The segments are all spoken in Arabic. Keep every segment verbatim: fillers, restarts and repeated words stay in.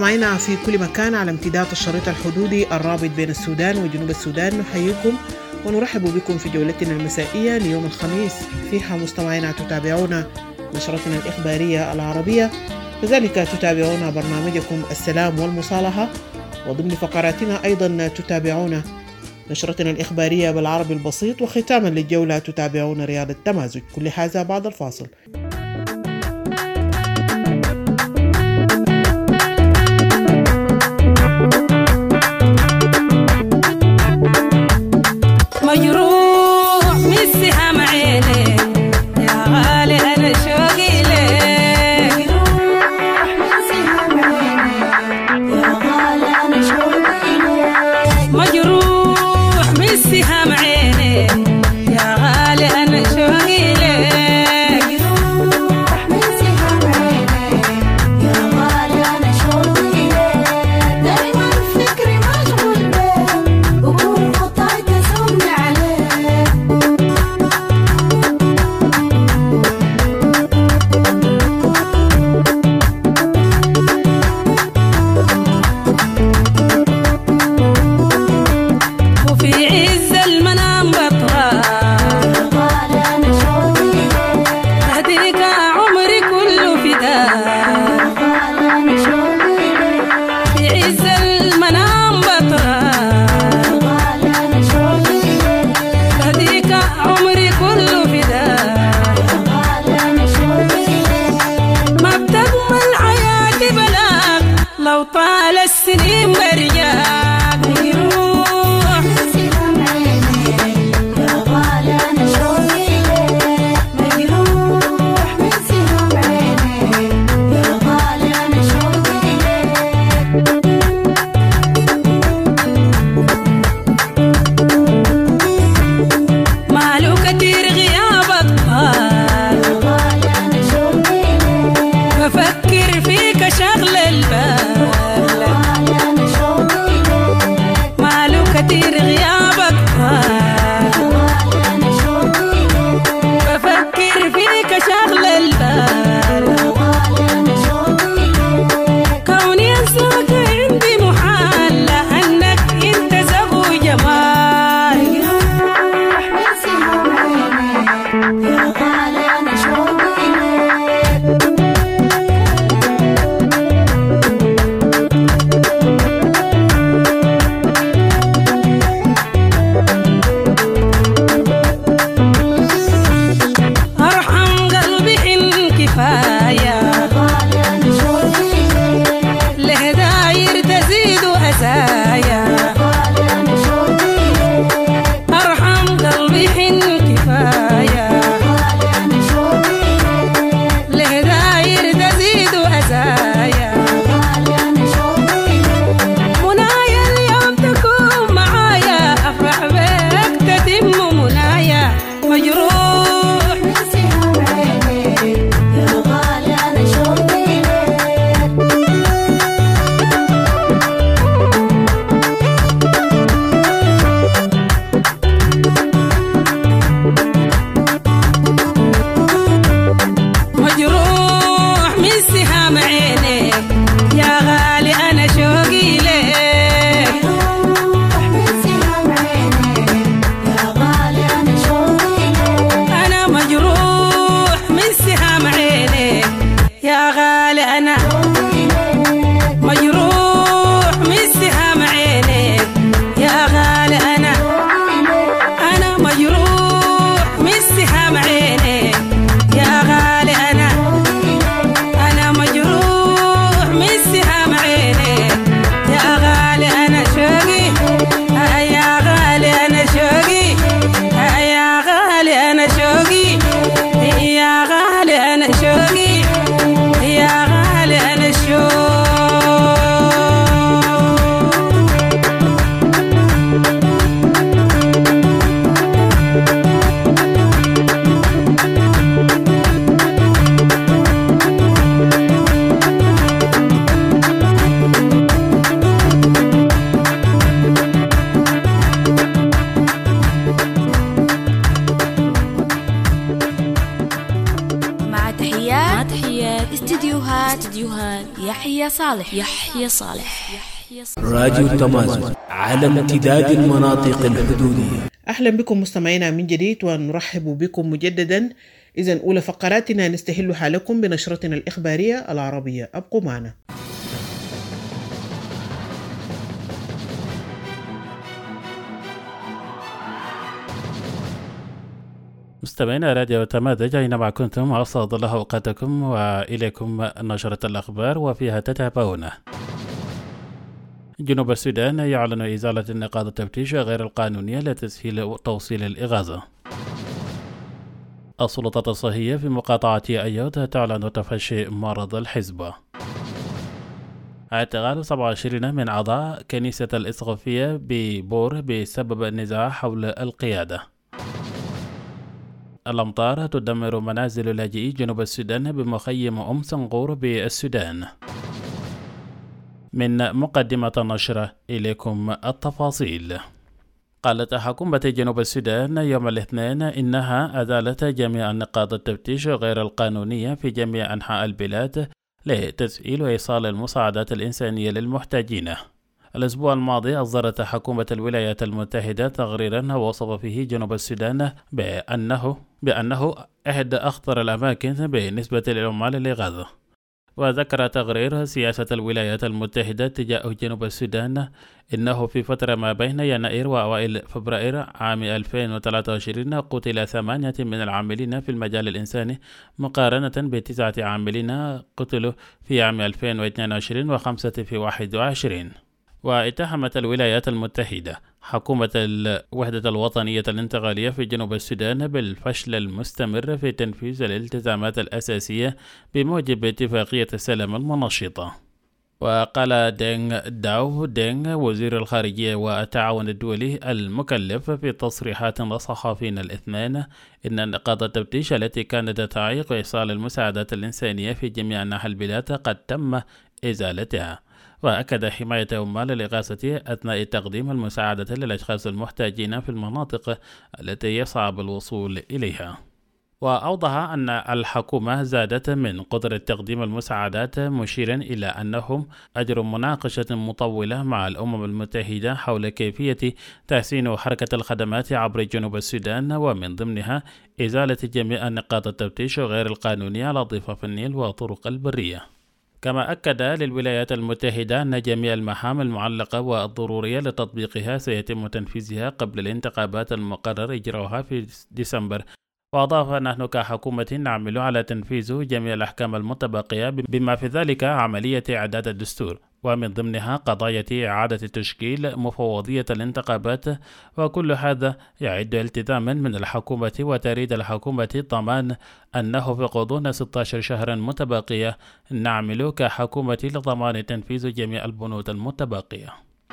مستمعينا في كل مكان على امتداد الشريط الحدودي الرابط بين السودان وجنوب السودان، نحييكم ونرحب بكم في جولتنا المسائية ليوم الخميس. فيها مستمعينا تتابعون نشرتنا الإخبارية العربية، كذلك تتابعون برنامجكم السلام والمصالحة، وضمن فقراتنا أيضا تتابعون نشرتنا الإخبارية بالعربي البسيط، وختاما للجولة تتابعون رياض التمازج. كل هذا بعد الفاصل. مجروح من سهام عيني يا غالي أنا شوقي لك، مجروح من سهام عيني يا غالي أنا شوقي لك، مجروح من سهام عيني يا غالي أنا شوقي لك، دايما فكري مشغول بك وكل خطاي تسمني عليك. استديوهات يحيى صالح يحيى صالح راديو تمازن على امتداد المناطق الحدودية. أهلا بكم مستمعينا من جديد ونرحب بكم مجددا. إذن أولى فقراتنا نستهلها لكم بنشرتنا الإخبارية العربية، أبقوا معنا. مستمعينا راديو تمازج أينما كنتم، أسعد الله أوقاتكم وإليكم نشرة الأخبار وفيها تتابعون. جنوب السودان يعلن إزالة النقاط التفتيش غير القانونية لتسهيل توصيل الإغاثة. السلطات الصحية في مقاطعة أيوت تعلن تفشي مرض الحزبة. اعتقال سبعة وعشرين من أعضاء كنيسة الإسقفية ببور بسبب النزاع حول القيادة. الأمطار تدمر منازل لاجئي جنوب السودان بمخيم أم سنغور بالسودان. من مقدمة النشرة إليكم التفاصيل. قالت حكومة جنوب السودان يوم الاثنين إنها أزالت جميع نقاط التفتيش غير القانونية في جميع أنحاء البلاد لتسهيل وإيصال المساعدات الإنسانية للمحتاجين. الأسبوع الماضي أصدرت حكومة الولايات المتحدة تقريرا وصف فيه جنوب السودان بأنه بأنه إحدى أخطر الأماكن بالنسبة للعمال الإغاثة. وذكر تقرير سياسة الولايات المتحدة تجاه جنوب السودان إنه في فترة ما بين يناير وأوائل فبراير عام ألفين وثلاثة وعشرين قتل ثمانية من العاملين في المجال الإنساني مقارنة بتسعة عاملين قتلوا في عام ألفين واثنين وعشرين وخمسة في واحد وعشرين. واتهمت الولايات المتحدة حكومة الوحدة الوطنية الانتقالية في جنوب السودان بالفشل المستمر في تنفيذ الالتزامات الأساسية بموجب اتفاقية السلام المنشطة. وقال دينغ داو دينغ وزير الخارجية والتعاون الدولي المكلف في تصريحات للصحفيين الاثنين إن نقاط التفتيش التي كانت تعيق إيصال المساعدات الإنسانية في جميع أنحاء البلاد قد تم إزالتها. وأكد حماية عمال الإغاثة أثناء تقديم المساعدة للأشخاص المحتاجين في المناطق التي يصعب الوصول إليها. وأوضح أن الحكومة زادت من قدرة تقديم المساعدات، مشيرا إلى أنهم أجروا مناقشة مطولة مع الأمم المتحدة حول كيفية تحسين حركة الخدمات عبر جنوب السودان، ومن ضمنها إزالة جميع نقاط التفتيش غير القانونية على ضفاف النيل وطرق البرية. كما أكد للولايات المتحدة أن جميع المهام المعلقة والضرورية لتطبيقها سيتم تنفيذها قبل الانتخابات المقرر إجراؤها في ديسمبر. وأضاف: نحن كحكومة نعمل على تنفيذ جميع الأحكام المتبقية بما في ذلك عملية إعداد الدستور، ومن ضمنها قضايا إعادة تشكيل مفوضية الانتخابات. وكل هذا يعد التزاما من الحكومة، وتريد الحكومة ضمان أنه في غضون ستة عشر شهرا متبقية نعمل كحكومة لضمان تنفيذ جميع البنود المتبقية.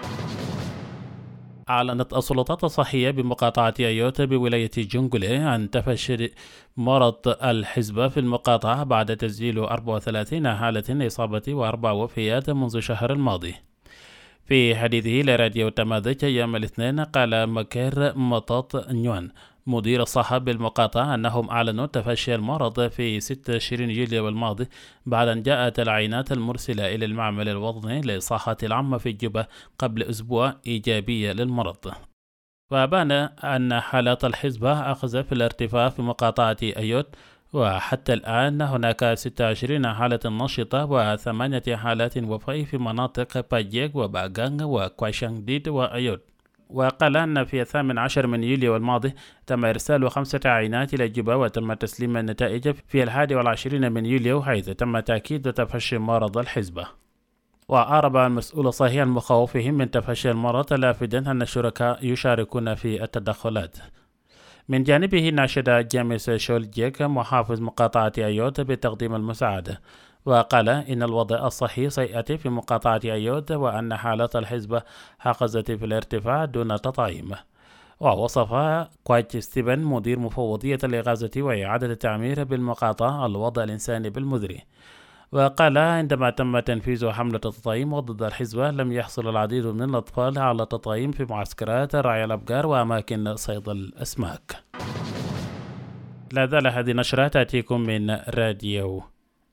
أعلنت السلطات الصحية بمقاطعة أيوت بولاية جنجولي عن تفشي مرض الحزبة في المقاطعة بعد تسجيل أربعة وثلاثين حالة إصابة وأربع وفيات منذ الشهر الماضي. في حديثه لراديو تمازج يوم الاثنين، قال مكير مطاط نيوان مدير الصحة بالمقاطعة أنهم أعلنوا تفشي المرض في ستة وعشرين يوليو الماضي بعد أن جاءت العينات المرسلة إلى المعمل الوطني للصحة العامة في جوبا قبل أسبوع إيجابية للمرض. وبان أن حالات الحزبة أخذ في الارتفاع في مقاطعة أيوت، وحتى الآن هناك ستة وعشرين حالة نشطة وثمانية حالات وفاة في مناطق باجيك وباغانغ وكواشانغديد وأيوت. وقال أن في الثامن عشر من يوليو الماضي تم إرسال خمسة عينات إلى جوبا، وتم تسليم النتائج في الحادي والعشرين من يوليو، حيث تم تأكيد تفشي مرض الحزبة. وأعرب المسؤول الصحي عن مخاوفهم من تفشي المرض، لافتا أن الشركاء يشاركون في التدخلات. من جانبه ناشد جيمس شولجيك محافظ مقاطعة أيوت بتقديم المساعدة، وقال إن الوضع الصحي سيئة في مقاطعة أيوت، وأن حالات الحزبة حقزت في الارتفاع دون تطعيم. ووصف كوايت ستيفن مدير مفوضية الإغاثة وإعادة التعمير بالمقاطعة الوضع الإنساني بالمزري. وقال عندما تم تنفيذ حملة التطعيم ضد الحزبة لم يحصل العديد من الأطفال على التطعيم في معسكرات رعي الأبقار وأماكن صيد الأسماك. لا زال هذه النشرة تأتيكم من راديو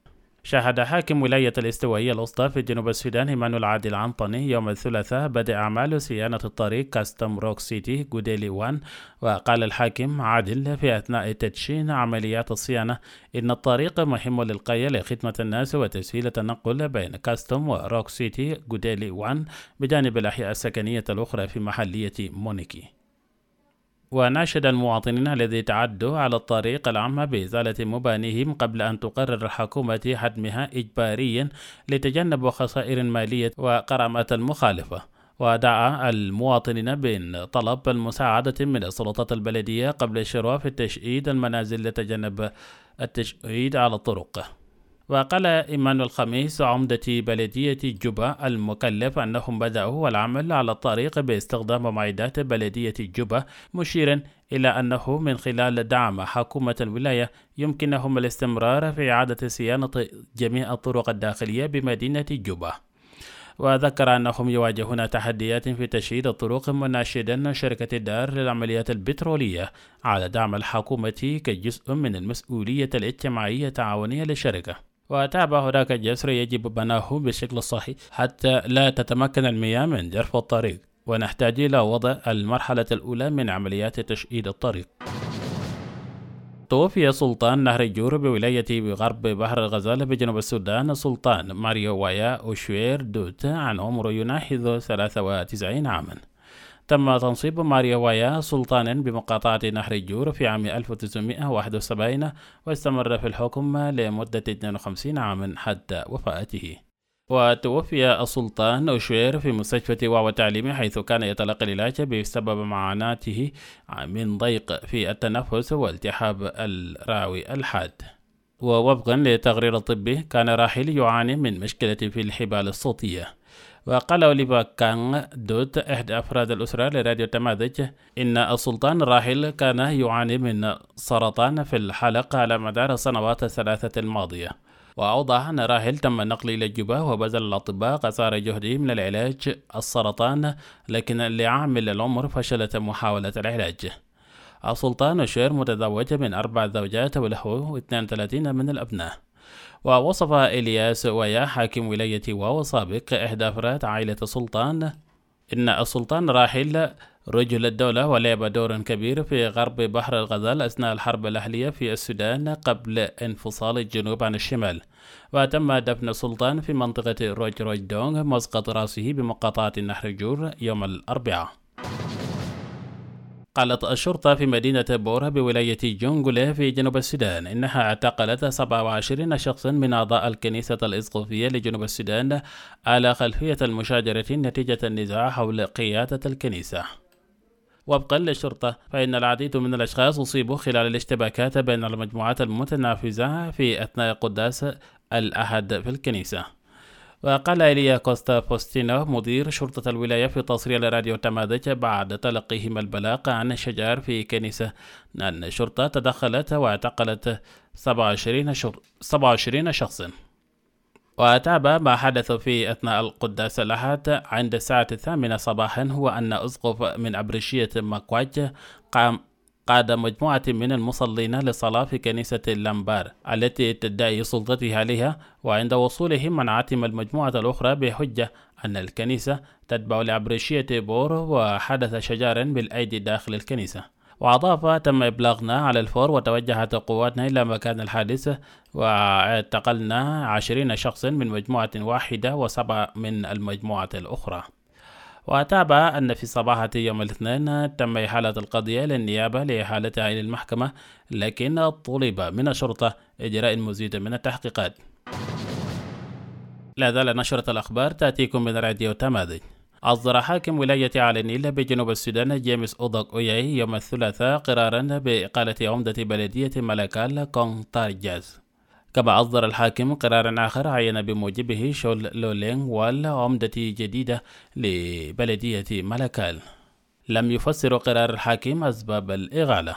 شهد حاكم ولاية الاستوائية الوسطى في جنوب السودان ايمانويل عادل عنطني يوم الثلاثاء بدء أعمال صيانة الطريق كاستم روك سيتي جوديلي واحد. وقال الحاكم عادل في أثناء تدشين عمليات الصيانة إن الطريق مهم للغاية لخدمة الناس وتسهيل التنقل بين كاستم وروك سيتي جوديلي واحد بجانب الأحياء السكنية الأخرى في محلية مونيكي. وناشد المواطنين الذين تعدوا على الطريق العام بإزالة مبانيهم قبل أن تقرر الحكومة هدمها إجباريا لتجنب خسائر مالية وغرامات المخالفة. ودعا المواطنين بأن طلب المساعدة من السلطات البلدية قبل الشروع في تشييد المنازل لتجنب التشييد على الطرق. وقال إيمانويل خميس عمدة بلدية جوبا المكلف أنهم بدأوا العمل على الطريق باستخدام معدات بلدية جوبا، مشيرا إلى أنه من خلال دعم حكومة الولاية يمكنهم الاستمرار في إعادة صيانة جميع الطرق الداخلية بمدينة جوبا. وذكر أنهم يواجهون تحديات في تشييد الطرق، مناشدا شركة الدار للعمليات البترولية على دعم الحكومة كجزء من المسؤولية الاجتماعية التعاونية للشركة. وتابع هناك جسر يجب بناه بشكل صحيح حتى لا تتمكن المياه من جرف الطريق، ونحتاج إلى وضع المرحلة الأولى من عمليات تشييد الطريق. توفي سلطان نهر الجور بولاية غرب بحر الغزال بجنوب السودان سلطان ماريو وايا أوشوير دوت عن عمر يناهز ثلاثة وتسعين عاما. تم تنصيب ماريو وايا سلطانا بمقاطعة نهر الجور في عام ألف وتسعمائة وواحد وسبعين، واستمر في الحكم لمدة اثنين وخمسين عاما حتى وفاته. وتوفي السلطان أوشوير في مستشفى واو التعليمي حيث كان يتلقى العلاج بسبب معاناته من ضيق في التنفس والتهاب الراوي الحاد. ووفقا للتقرير الطبي كان راحل يعاني من مشكلة في الحبال الصوتية. وقال أوليفا كان دوت إحدى أفراد الأسرة لراديو تماذج إن السلطان الراحل كان يعاني من سرطان في الحلق على مدار السنوات الثلاثة الماضية. وأوضح أن راحل تم النقل إلى جوبا وبذل الأطباء قصارى جهدهم للعلاج السرطان، لكن لعامل العمر فشلت محاولة العلاج. السلطان أوشوير متزوج من أربع زوجات وله اثنين وثلاثين من الأبناء. ووصف إلياس ويا حاكم ولاية واو سابق إحدى أفراد عائلة السلطان إن السلطان راحل رجل الدولة ولعب دورا كبير في غرب بحر الغزال أثناء الحرب الأهلية في السودان قبل انفصال الجنوب عن الشمال. وتم دفن السلطان في منطقة روج روج دونغ مسقط رأسه بمقاطعة نهر الجور يوم الأربعاء. قالت الشرطة في مدينة بورا بولاية جونغولي في جنوب السودان إنها اعتقلت سبعة وعشرين شخصا من أعضاء الكنيسة الإسقفية لجنوب السودان على خلفية المشاجرة نتيجة النزاع حول قيادة الكنيسة. وفقا للشرطة فإن العديد من الأشخاص أصيبوا خلال الاشتباكات بين المجموعات المتنافسة في أثناء قداس الأحد في الكنيسة. وقال إيليا كوستا فوستينو مدير شرطة الولاية في تصريح لراديو تماذج بعد تلقيهم البلاغ عن الشجار في كنيسة أن الشرطة تدخلت واعتقلت سبعة وعشرين شخصا. وتابع ما حدث في أثناء القداس الأحد عند الساعة الثامنة صباحا هو أن أسقف من أبرشية مكواج قام قاد مجموعة من المصلين للصلاة في كنيسة اللامبار التي تدعي سلطتها عليها، وعند وصولهم منعتهم المجموعة الأخرى بحجة أن الكنيسة تتبع لأبرشية بور وحدث شجارا بالأيدي داخل الكنيسة. وأضاف تم إبلاغنا على الفور وتوجهت قواتنا إلى مكان الحادث واعتقلنا عشرين شخصا من مجموعة واحدة وسبعة من المجموعة الأخرى. وتابع أن في صباحة يوم الاثنين تم إحالة القضية للنيابة لإحالتها إلى المحكمة، لكن طلب من الشرطة إجراء مزيد من التحقيقات. لا زال نشرة الأخبار تأتيكم من راديو تماذج. أصدر حاكم ولاية على النيل بجنوب السودان جيمس أودوك أوياي يوم الثلاثاء قرارا بإقالة عمدة بلدية ملكال كونغ تارجاز. كما أصدر الحاكم قرارا آخر عين بموجبه شول لولينغ وال عمدة جديدة لبلدية ملكال. لم يفسر قرار الحاكم أسباب الإغالة.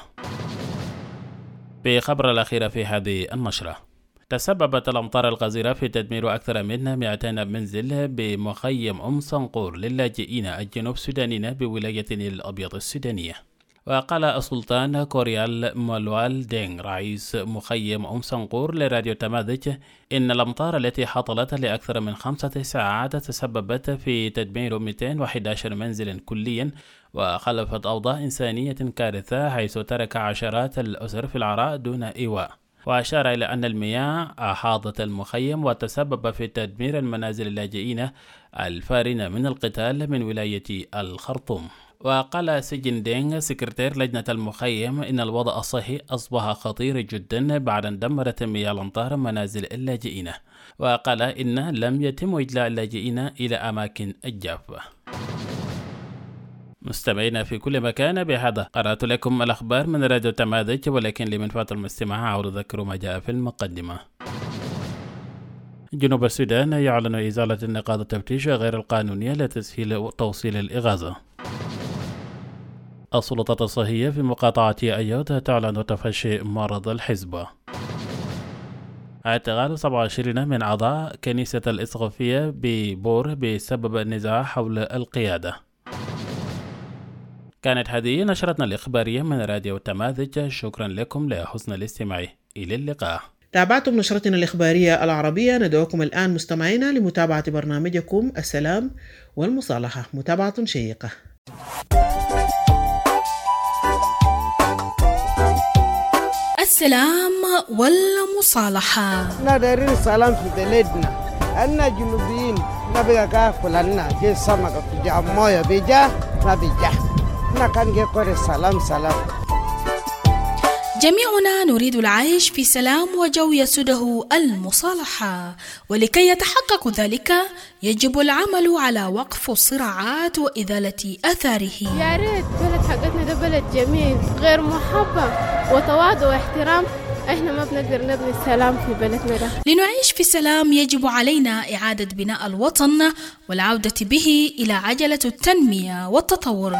بخبر الأخير في هذه النشرة، تسببت الأمطار الغزيرة في تدمير أكثر من مئتين منزل بمخيم أم صنقور للاجئين الجنوب السودانيين بولاية الأبيض السودانية. وقال السلطان كوريال مولوال دينغ رئيس مخيم أم سنقور لراديو تماذج إن الأمطار التي حصلت لأكثر من خمسة ساعات تسببت في تدمير مئتين وأحد عشر منزلا كليا وخلفت أوضاع إنسانية كارثة، حيث ترك عشرات الأسر في العراء دون إيواء. وأشار إلى أن المياه أحاطت المخيم وتسبب في تدمير المنازل اللاجئين الفارين من القتال من ولاية الخرطوم. وقال سجن دينغ سكرتير لجنة المخيم إن الوضع الصحي أصبح خطير جدا بعد أن دمرت مياه الأمطار منازل اللاجئين. وقال إن لم يتم إجلاء اللاجئين إلى أماكن الجافة. مستمعينا في كل مكان، بهذا قرأت لكم الأخبار من راديو تماذج، ولكن لمنفعة المستمع أعود أذكر ما جاء في المقدمة. جنوب السودان يعلن إزالة النقاط التفتيش غير القانونية لتسهيل توصيل الإغاثة. السلطات الصحية في مقاطعة أيوت تعلن تفشي مرض الحزبة. اعتقال سبعة وعشرين من أعضاء كنيسة الإسقفية ببور بسبب النزاع حول القيادة. كانت هذه نشرتنا الإخبارية من راديو تماذج، شكرا لكم لحسن الاستماع، إلى اللقاء. تابعتم نشرتنا الإخبارية العربية. ندعوكم الآن مستمعينا لمتابعة برنامجكم السلام والمصالحة، متابعة شيقة. السلام والمصالحة. نادرين السلام في بلدنا، أنا جنوبيين نبغى كاكل لنا جي سمكة في جا موية بيجا نبيجا نكان جي كوري سلام سلام. جميعنا نريد العيش في سلام وجو يسوده المصالحة، ولكي يتحقق ذلك يجب العمل على وقف الصراعات وإزالة أثاره. يا ريت بلد حقتنا ده بلد جميل غير محبة وتواضع واحترام، احنا ما بنقدر نبني السلام في بلدنا ده. لنعيش في سلام يجب علينا إعادة بناء الوطن والعودة به إلى عجلة التنمية والتطور.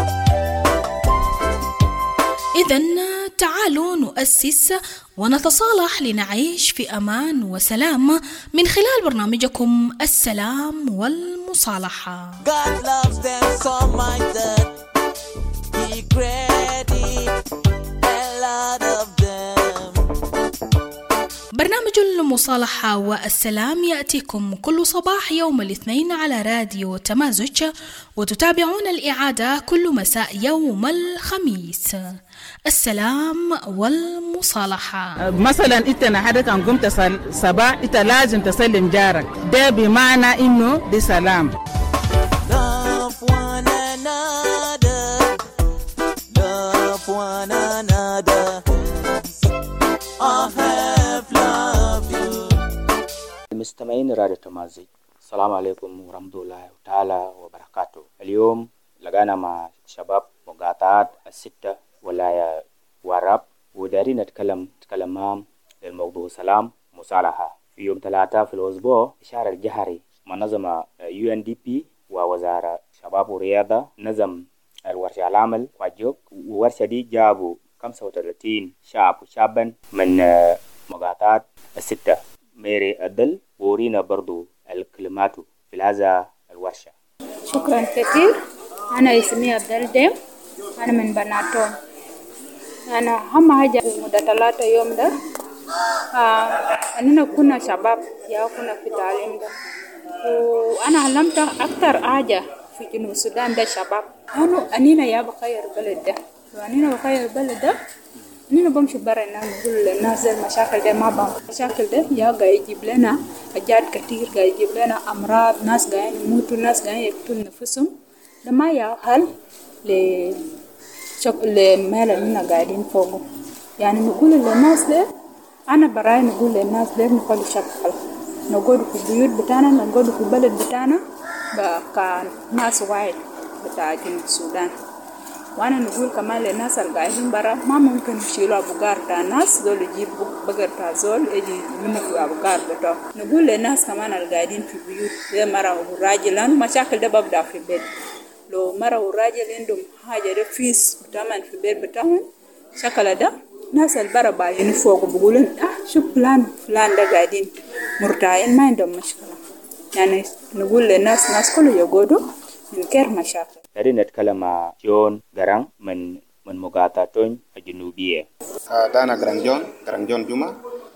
إذن تعالوا نؤسس ونتصالح لنعيش في أمان وسلام من خلال برنامجكم السلام والمصالحة. God loves them so much that he created a lot of them. برنامج المصالحة والسلام يأتيكم كل صباح يوم الاثنين على راديو تمازج، وتتابعون الإعادة كل مساء يوم الخميس. السلام والمصالحة. مثلا انت نحدك ان قمت صباح انت لازم تسلم جارك، ده بمعنى انه دي سلام. Love one another, love one another, I have loved you. المستمعين راديو تمازج، السلام عليكم ورحمة الله تعالى وبركاته. اليوم لقانا مع شباب مقاطعات الستة ولاية وراب، ودارين نتكلم نتكلم معهم للموضوع سلام مصالحة. في يوم ثلاثة في الأسبوع إشارة الجهري منظمة يو إن دي بي ووزارة شباب ورياضة نظم الورشة العمل واجوك، وورشة دي جابوا خمسة وثلاثين شعب وشابا من مقاطعات الستة ميري الدل، وورينا برضو الكلمات في هذا الورشة. شكرا كثير. أنا اسمي عبد ديم، أنا من بناتون. أنا أهم حاجة في مدة ثلاثة يوم ده آه أننا كنا شباب يا كنا في تعليم ده، وأنا علمت أكتر حاجة في جنوب السودان ده شباب، أنا أنينا يا بخير بلد ده، وأنينا بخير بلد ده أنينا بمشي برا الناس نقول للناس المشاكل ده ما بام المشاكل ده يا قاعد يجيب لنا حاجات كتير، قاعد يجيب لنا أمراض، ناس قاعد يموتوا، ناس قاعد يقتلوا نفسهم، ده ما يا حل ل المال اللي قاعدين فوقه. يعني نقول للناس ده أنا براي نقول للناس ده نخلي شكل، نقعد في البيوت بتاعنا، نقعد في البلد بتاعنا كناس واحد بتاع جنوب السودان. وأنا نقول كمان للناس اللي قاعدين برا ما ممكن يشيلوا أبقار بتاع الناس دول، يجيبوا بقر بتاع زول يجي منه في أبقار بتاعه. نقول للناس كمان اللي قاعدين في البيوت زي مرة وراجل، لأنه مشاكل ده ببدأ في البيت. لو مرة وراجل عندهم حاجة ده فيس بتعمل في البيت بتاعهم شكل ده، ناس البرا باين فوق بيقولون آه شوف فلان فلان ده قاعدين مرتاحين ما عندهم مشكلة. يعني نقول للناس ناس كله يقعدوا من غير مشاكل. دارين نتكلم مع جون غران من من مقاطعة الجنوبية. ده أنا جرانجون جرانجون جمعة.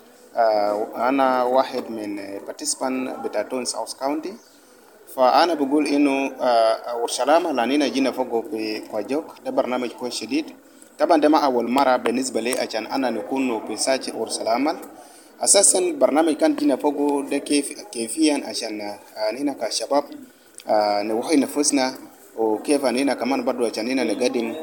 أنا واحد من participant بتاع تون ساوث كاونتي. فأنا بقول إنه ورشلامة لانينا جينا فوقه في كواجوك. ده برنامج كويس شديد. طبعا ده ما أول مرة بالنسبة لي عشان أنا نكون في ساج ورشلامة. أساسا برنامج كان جينا فوقه ده كيف كيفيا عشان هنا كشباب نوحي نفسنا وكيف هنا كمان برضو عشان هنا نقدم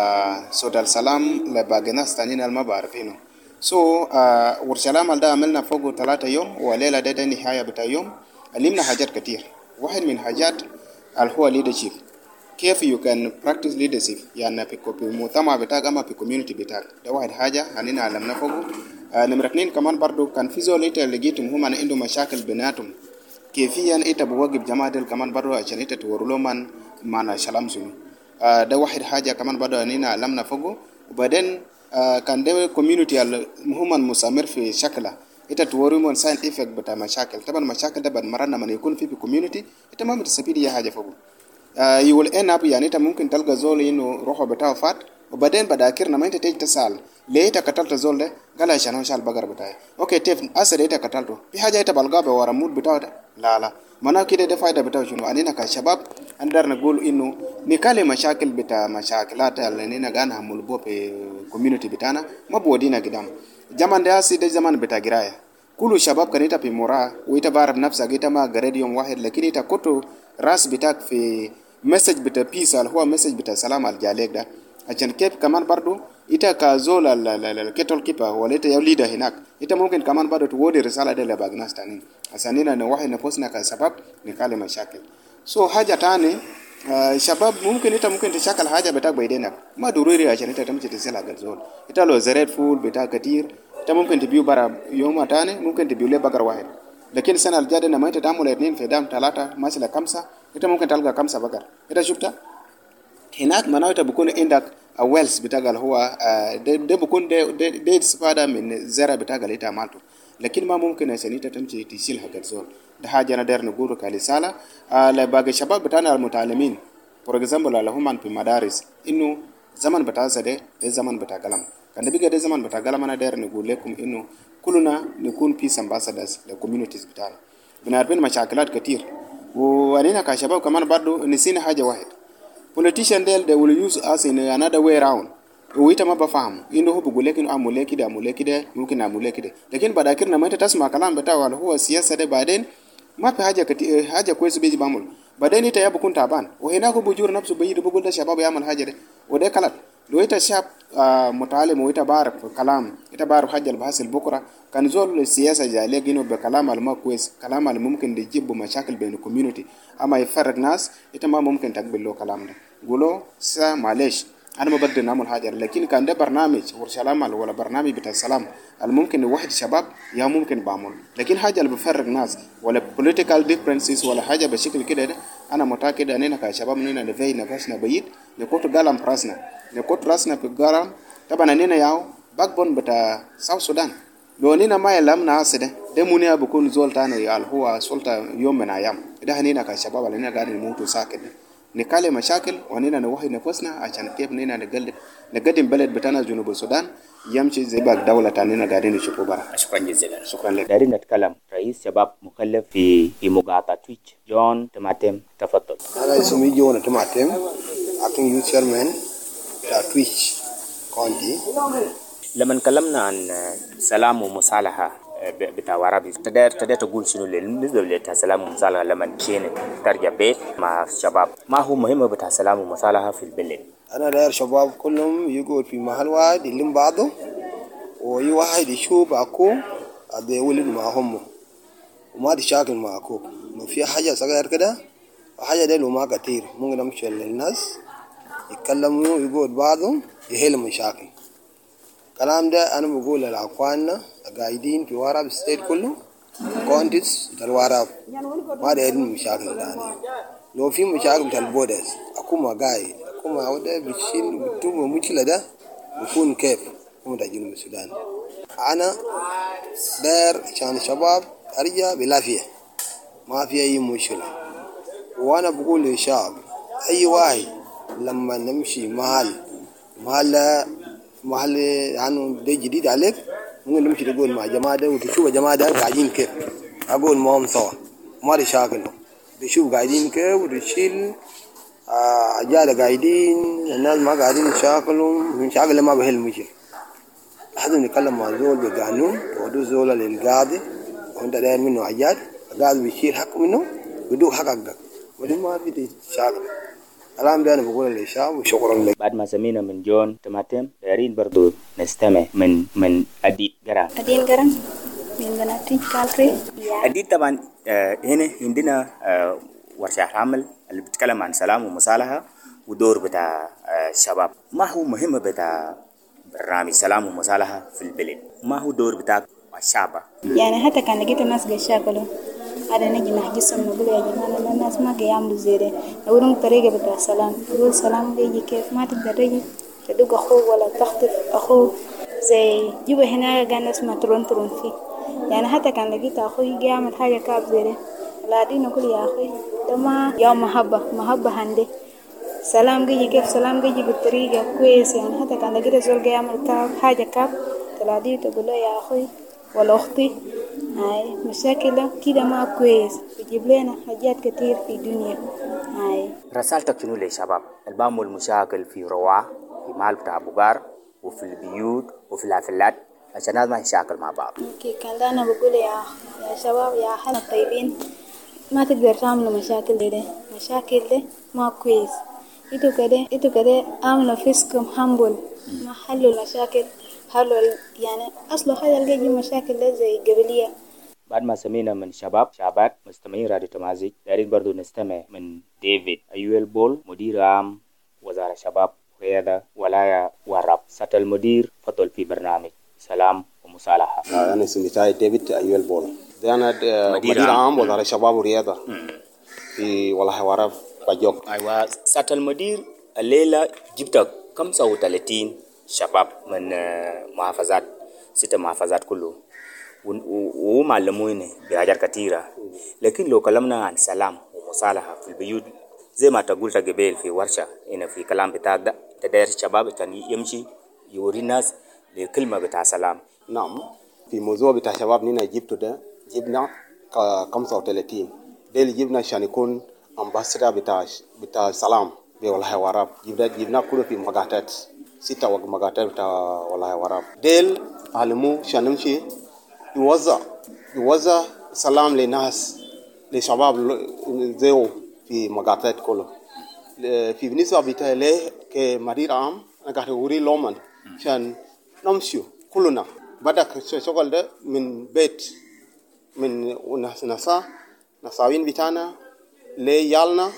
صوت السلام لباقي ناس تانيين اللي ما بعرفينه. سو so, uh, ورشلامة ده عملنا فوقه ثلاثة يوم وليلة ده, ده نهاية بتاع يوم. علمنا حاجات كتير. واحد من حاجات اللي هو leadership. كيف you can practice leadership يعني في المجتمع بتاعك أما في community بتاعك. ده واحد حاجة هنينا علمنا فوقه. uh, نمرة اثنين كمان برضو كان في زول إنت لقيتهم هم عنده مشاكل بيناتهم. كيفيا إنت بواجب جماعة دل كمان برضو عشان إنت تورلو من معنا سلام سنو. uh, ده واحد حاجة كمان برضو هنينا علمنا فوقه. وبعدين Uh, كان ده كوميونيتي المهم المستمر في شكله إنت توري من ساين إفكت بتاع مشاكل. طبعا مشاكل ده بعد مرة لما يكون في في كوميونيتي إنت ما بتستفيد يا حاجة فوقه. uh, you will end up يعني إنت ممكن تلقى زول إنه روحه بتاعه فات وبعدين بعد أخير لما إنت تيجي تسأل ليه إنت قتلت زول ده قال عشان هو شال بقر بتاعي. أوكي تيف أصل إنت قتلته في حاجة إنت بلقاه ورا مود بتاعه لا لا منا كده ده فايدة بتاعه شنو. أنينا كشباب أندر نقول إنه نكالي مشاكل بتاع مشاكلات اللي نينا غانها ملبوه في كوميونيتي بتاعنا ما بودينا قدام. زمان ده أصل ده زمان بتاع قراية. كل شباب كان إنت في مراه وإنت بعرف نفسك إنت ما قريت يوم واحد لكن إنت كتو راس بتاعك في مسج بتاع بيس اللي هو مسج بتاع سلام الجاليك ده. عشان كيف كمان برضو إنت كزول الكتول كيبر ولا إنت يا ليدر هناك إنت ممكن كمان برضو تودي رسالة ده لباقي ناس تانيين عشان إننا نوحي نفسنا كسبب نكالي مشاكل. سو so, حاجة تاني uh, شباب ممكن إنت ممكن تشكل حاجة بتاعك بيدينك ما ضروري عشان إنت تمشي تسأل الزول. إنت لو زرعت فول بتاعك كتير إنت ممكن تبيو برا يوم تاني ممكن تبيو له بقر واحد. لكن السنة الجاية لما أنت تعمل اثنين في دام ثلاثة مثلا خمسة إنت ممكن تلقى خمسة بقر. إنت شفتها هناك مناو إنت بكون عندك ويلز بتاعك اللي هو ده ده بكون ده ده ده استفادة من الزرع بتاعك اللي إنت عملته. لكن ما ممكن عشان إنت تمشي تشيل حاجة زول. ده حاجة أنا داير نقوله كرسالة لباقي الشباب بتاعنا المتعلمين. for example اللي هم في المدارس إنه زمن بتاع ده ده زمن بتاع كلام. كان بيجي ده زمن بتاع كلام أنا داير نقول لكم إنه كلنا نكون peace ambassadors للcommunities بتاعنا. بنعرفين مشاكلات كتير وأنينا كشباب كمان برضو نسينا حاجة واحد. politician they they will use us in another way around. وإنت ما بفهم إنه هو بقول لك إنه أعمل كده أعمل كده ممكن أعمل كده لكن بعد كده لما أنت تسمع كلام بتاعه اللي هو السياسة ده بعدين ما في حاجة كتير حاجة كويس بيجي بعمل بعدين أنت يا بكون تعبان وهناك هو بيجور نفسه بيجي بقول ده شباب يعمل حاجة ده وده كلام. لو أنت شاب آه متعلم وأنت بعرف كلام أنت بعرف حاجة اللي بحصل بكرة كان زول السياسة جاي لك إنه بكلام اللي ما كويس كلام اللي ممكن يجيب مشاكل بين الكوميونيتي أما يفرق ناس أنت ما ممكن تقبل له كلام ده. قولوا سا معلش أنا ما بدي نعمل حاجة لكن كان ده برنامج ورشلامة ولا برنامج بتاع السلام الممكن واحد شباب يا ممكن بعمل لكن حاجة اللي بفرق ناس ولا political differences ولا حاجة بشكل كده ده أنا متأكد أننا كشباب نينا نفي نفسنا بعيد نكوت قلم راسنا نكوت راسنا في القلم. طبعا أننا ياو backbone بتاع ساوث السودان لو أننا ما يلامنا هسه ده منيا بكون زول تاني يال هو سلطة يوم من أيام ده هنينا كشباب أننا قاعدين نموتوا ساكت نكالي مشاكل ونينا نوحي نفسنا عشان كيف نينا نقدم نقدم بلد بتاعنا جنوب السودان يمشي زي باقي دولة تانينا قاعدين نشوفوا برا. شكرا جزيلا. شكرا لك. دايرين نتكلم رئيس شباب مكلف في في مقاطعة تويتش جون تماتم تفضل. أنا اسمي جون تماتم أكون يو تشيرمان بتاع تويتش كونتي. لما نتكلمنا عن سلام ومصالحة بتاع ورابي تقدر تقدر تقول شنو بالنسبة للسلام ومصالحة لما نشين ترجع بيت مع الشباب ما هو مهم بتاع سلام ومصالحة في البلد. أنا داير شباب كلهم يقعد في محل واحد يلم بعضه وأي واحد يشوف أكو أبي ولد معهم وما تشاكل مع أكو ما في حاجة صغير كده وحاجة ده لو ما كتير ممكن نمشي للناس يتكلموا يقعد بعضهم يحل مشاكل. الكلام ده أنا بقول للأخواننا قاعدين في وراب ستيت كله كونتس الوراب ما دايرين مشاكل تاني. لو في مشاكل بتاع البودرز أكو ما قاعد أكو ما وده بتشيل بتوم المشكلة ده بيكون كيف هم تجينوا السودان. أنا داير عشان الشباب أرجع بالعافية ما في أي مشكلة وأنا بقول للشعب أي واحد لما نمشي محل محل محل عنه ده جديد عليك ممكن نمشي تقول مع جماعة ده وتشوف الجماعة ده قاعدين كيف أقول معهم سوا ما دي شاكل تشوف قاعدين كيف وتشيل عجالة قاعدين الناس ما قاعدين يشاكلهم من شاكل ما بهل مشي أحد نتكلم مع زول بقانون ودو زول للقاضي وانت داير منه عجال القاضي بيشيل حقه منه بدو حقك ودي ما في شاكل الآن ده أنا بقول للشعب وشكرا لك. بعد ما سمينا من جون تماتم دايرين برضو نستمع من من أديب جرام. أديب جرام من بناتي كالري. أديب طبعا آه هنا عندنا آه ورشة عمل اللي بتتكلم عن سلام ومصالحة ودور بتاع آه الشباب. ما هو مهم بتاع برنامج سلام ومصالحة في البلد؟ ما هو دور بتاع الشعب؟ يعني حتى كان لقيت الناس قشاكلوا هذا نجي نحجزهم نقول يا جماعة الناس ما قياموا زي ده نقولهم طريقة بتاع سلام نقول سلام بيجي كيف ما تقدر تجي تدق أخوه ولا تخطف أخوه زي جيبه هنا قال ناس ما ترون ترون فيه يعني حتى كان لقيت أخوي يجي يعمل حاجة كاب زي ده لا دي نقول يا أخوي ده ما يوم محبة محبة هندي سلام بيجي كيف سلام بيجي بالطريقة كويس يعني حتى كان لقيت زول يعمل كاب حاجة كاب تلاقيه تقول له يا أخوي ولا أختي هاي مشاكل كده ما كويس بيجيب لنا حاجات كتير في الدنيا هاي. رسالتك شنو للشباب البام والمشاكل في روعة في مال بتاع بوغار وفي البيوت وفي الحفلات عشان ما يشاكل مع بعض؟ اوكي كان ده انا بقول يا يا شباب يا اهل الطيبين ما تقدر تعملوا مشاكل دي, دي. مشاكل دي ما كويس انتوا كده انتوا كده اعملوا فيسكم حنبل ما حلوا المشاكل حلوا يعني اصله هذا اللي يجي مشاكل ده زي قبليه. بعد ما سمينا من شباب شابات مستمعين راديو تمازيغ دايرين برضو نستمع من ديفيد أيويل بول مدير عام وزارة الشباب والرياضة ولاية وراب سات المدير فضل في برنامج سلام ومصالحة. أنا اسمي ديفيد أيويل بول أنا مدير عام وزارة الشباب والرياضة في ولاية وراب باجوك. أيوة سات المدير الليلة جبت خمسة وثلاثين شباب من محافظات ست محافظات كله ومعلموين بحاجات كثيرة لكن لو كلامنا عن سلام ومصالحة في البيوت زي ما تقول قبل في ورشة هنا في كلام بتاعك ده تدير الشباب يمشي يوري الناس لكلمة بتاع سلام. نعم في موضوع بتاع شباب نينا جبته ده جبنا خمسة وثلاثين ده اللي جبنا عشان يكون أمباسادور بتاع بتاع سلام بولاية وراب جبنا جبنا كله في مقاطعات ستة مقاطعات بتاع ولاية وراب ديل علموا عشان نمشي يوزع يوزع سلام للناس للشباب زيو في مقاطعات كله في بالنسبة بتاعي له كمدير عام أنا قاعد أوري لومن عشان نمشي كلنا بدأ الشغل ده من بيت من نسا نساوين بتاعنا ليالنا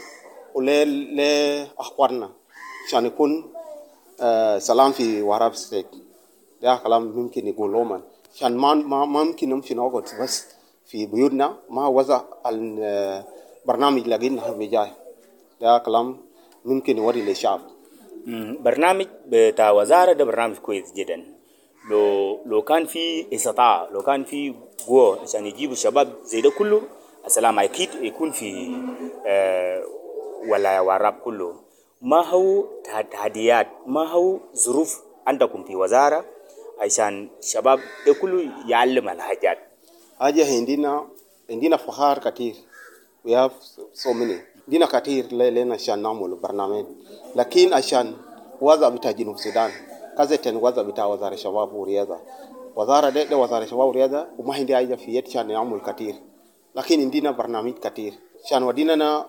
ولأخواننا عشان يكون آه سلام في وراب ستيت ده كلام ممكن يقول لومن عشان ما ما ممكن نمشي نقعد بس في بيوتنا ما وزع البرنامج لقينا بجاي ده كلام ممكن يوري للشعب. برنامج بتاع وزارة ده برنامج كويس جدا لو لو كان في استطاعة لو كان في قوة عشان يجيبوا الشباب زي ده كله السلام أكيد يكون في آه ولاية وراب كله. ما هو تحديات ما هو ظروف عندكم في وزارة عشان الشباب ده كله يعلم الحاجات؟ حاجة عندنا عندنا فخار كتير we have so many عندنا كتير لنا عشان نعمل برنامج لكن عشان وزارة بتاع جنوب السودان كذا وزارة بتاع وزارة الشباب والرياضة وزارة ده وزارة الشباب والرياضة وما عندي حاجة في يد عشان نعمل كتير لكن عندنا برنامج كتير عشان ودينا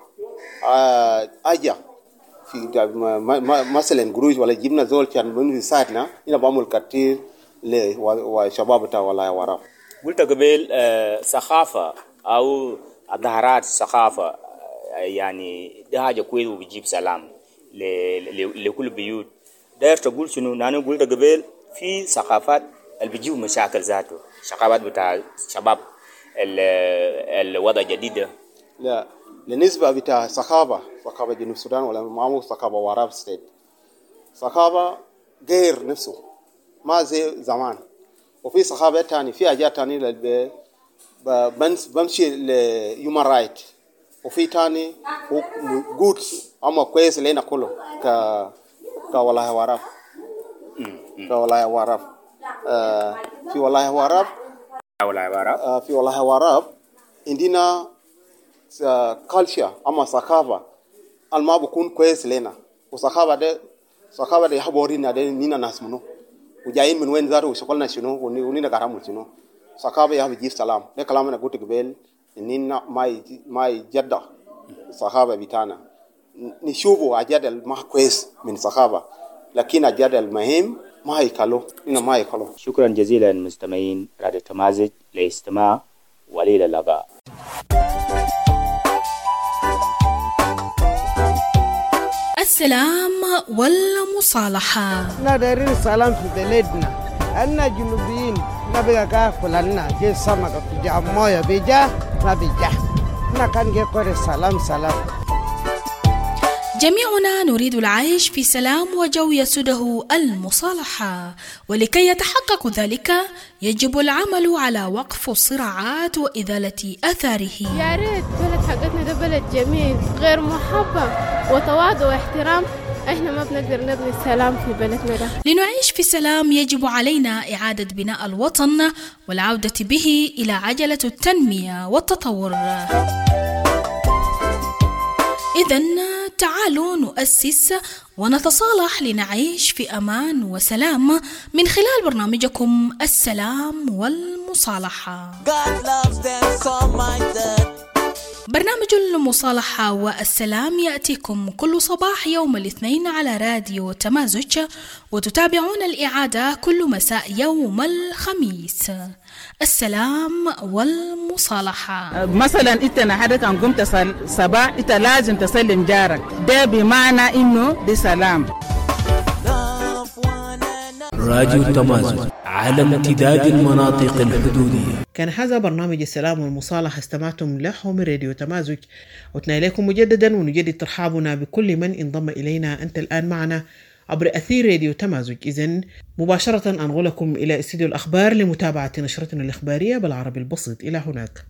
حاجة في مثلا قروش ولا جبنا زول عشان من يساعدنا هنا بعمل كتير للشباب بتاع ولاية وراب. قلت قبل ثقافة أو ظهرات ثقافة يعني ده حاجة كويس وبيجيب سلام لكل بيوت. داير تقول شنو؟ نحن قلت قبل في ثقافات اللي بيجيب مشاكل ذاته ثقافات بتاع شباب الوضع الجديد. لا بالنسبة بتاع ثقافة ثقافة جنوب السودان ولا معمول ثقافة وراب ستيت ثقافة غير نفسه ما زي زمان وفي ثقافة تاني في حاجات تاني بمشي لهيومن رايت وفي تاني جود أما كويس لنا كله ك كولاية وراب في ولاية واراب. آه في ولاية واراب ولاية واراب آه في ولاية واراب عندنا كالشيا أما ثقافة الما بكون كويس لنا وثقافة ده ثقافة ده يحبورينا ده نينا ناس منو وجايين من وين زاروا وشغلنا شنو ونينا كرامو شنو ثقافة يا بيجيب سلام ده كلام أنا قلت قبل نينا ما ما يجدّا ثقافة بتاعنا نشوفوا أجيال ما كويس من ثقافة لكن أجيال المهم ما يكلو إنه ما يكلو. شكرا جزيلا مستمعين راديو تمازج لاستماع وليل اللقاء. السلام والمصالحة. نادرين السلام في بلدنا أنا جنوبيين نبغى كافل لنا جي سمك في جامويا بيجا نبيجا نكان جي كوري سلام سلام. جميعنا نريد العيش في سلام وجو يسوده المصالحة، ولكي يتحقق ذلك يجب العمل على وقف الصراعات وإزالة أثاره. يا ريت بلد حقتنا ده بلد جميل غير محبة وتواضع واحترام، احنا ما بنقدر نبني السلام في بلدنا ده. لنعيش في سلام يجب علينا إعادة بناء الوطن والعودة به إلى عجلة التنمية والتطور. إذن تعالوا نؤسس ونتصالح لنعيش في أمان وسلام من خلال برنامجكم السلام والمصالحة. برنامج المصالحة والسلام يأتيكم كل صباح يوم الاثنين على راديو تمازج، وتتابعون الإعادة كل مساء يوم الخميس. السلام والمصالحة. مثلا انت نهارك كان قمت صباح انت لازم تسلم جارك، ده بمعنى انه دي سلام. راديو تمازج على امتداد المناطق الحدودية. كان هذا برنامج السلام والمصالحة استمعتم له من راديو تمازج، وتنا إليكم مجددا ونجدد ترحابنا بكل من انضم إلينا أنت الآن معنا عبر أثير راديو تمازج. إذن مباشرة أنقلكم إلى استديو الأخبار لمتابعة نشرتنا الإخبارية بالعربي البسيط. إلى هناك.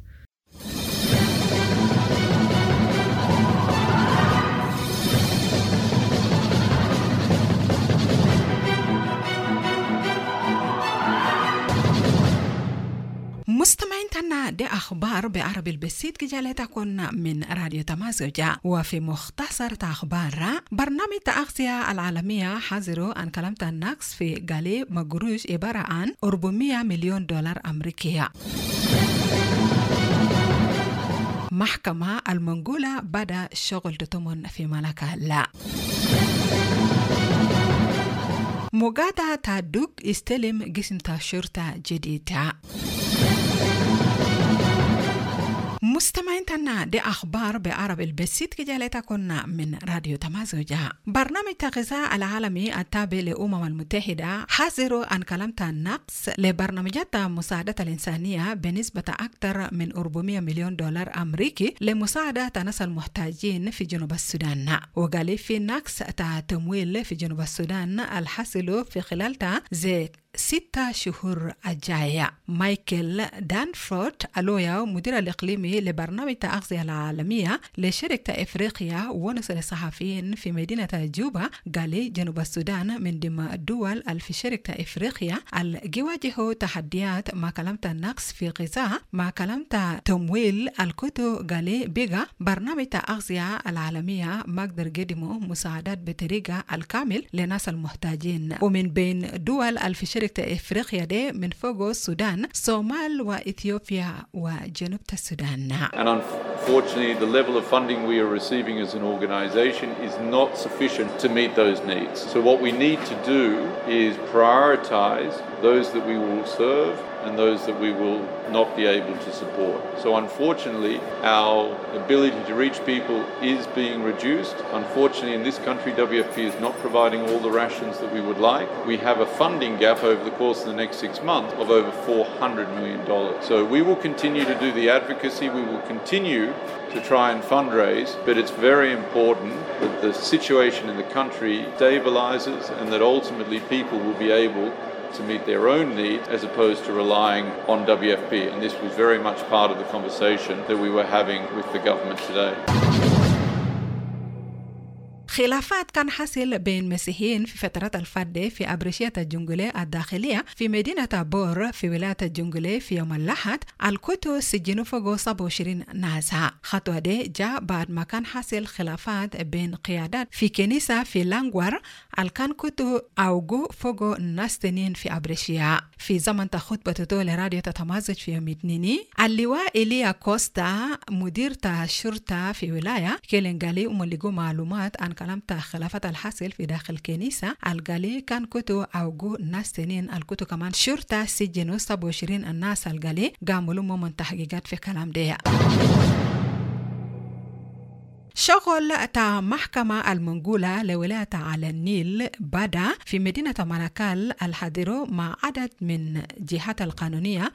مستمعين تنا دي أخبار بعربي البسيط كجالتكم من راديو تمازج. وفي مختصر أخبار برنامج التغذية العالمية حذروا عن كلمة النقص في غالي مقروش عبارة عن أربعمائة مليون دولار أمريكية. محكمة المنقولة بدأ شغل تتمن في ملكة لا. مقاطعة تادوك استلم جسم شرطة جديدة. مستمعين تنا دي أخبار بعربي البسيط كجالتكم من راديو تمازج. برنامج الغذاء العالمي التابع للأمم المتحدة حذروا عن كلمة النقص لبرنامجات مساعدة الإنسانية بنسبة أكثر من أربعمائة مليون دولار أمريكي لمساعدة الناس المحتاجين في جنوب السودان. وقال في نقص تمويل في جنوب السودان الحاصل في خلال زي ستة شهور الجاية. مايكل دانفورد ألويا مدير الإقليمي لبرنامج التغذية العالمية لشركة إفريقيا ونصر الصحفيين في مدينة جوبا قال جنوب السودان من ضمن الدول في شركة إفريقيا الجواجه تحديات مع كلمة النقص في غذاء مع كلمة تمويل الكتو قال بيغا برنامج التغذية العالمية مقدر قدمه مساعدات بطريقة الكامل لناس المحتاجين. ومن بين دول في شركة إفريقيا دي من فوق السودان صومال وإثيوبيا وجنوب السودان. And unfortunately the level of funding we are receiving as an organization is not sufficient to meet those needs. So what we need to do is prioritize those that we will serve and those that we will not be able to support. So unfortunately our ability to reach people is being reduced. Unfortunately in this country W F P is not providing all the rations that we would like. We have a funding gap over the course of the next six months of over four hundred million dollars. So we will continue to do the advocacy, we will continue to try and fundraise, but it's very important that the situation in the country stabilizes and that ultimately people will be able to meet their own needs as opposed to relying on W F P. And this was very much part of the conversation that we were having with the government today. خلافات كان حصل بين مسيحيين في فترة الفرد في أبرشية الجنجولي الداخلية في مدينة بور في ولاية الجنجولي في يوم الأحد. الكتو سجنوا فوق سبعة وعشرين ناسا. خطوة دي جاء بعد ما كان حصل خلافات بين قيادات في كنيسة في لانغوار الكان كتو أوجو فوق ناس تنين في أبرشية. في زمن خطبة تولي راديو تتمازج في يوم اثنين اللواء إليا كوستا مدير الشرطة في ولاية كيلنغالي وملقوا معلومات عن كلام خلافات الحاصل في داخل الكنيسة. الغالي كان كتو أوجو ناس تنين الكتو كمان شرطة سجنوا سبعة وعشرين الناس الغالي قاموا لهم من تحقيقات في كلام ده. شغل تا محكمة المنقولة لولاية على النيل بدا في مدينة مالاكال الحاضرة مع عدد من جهات القانونية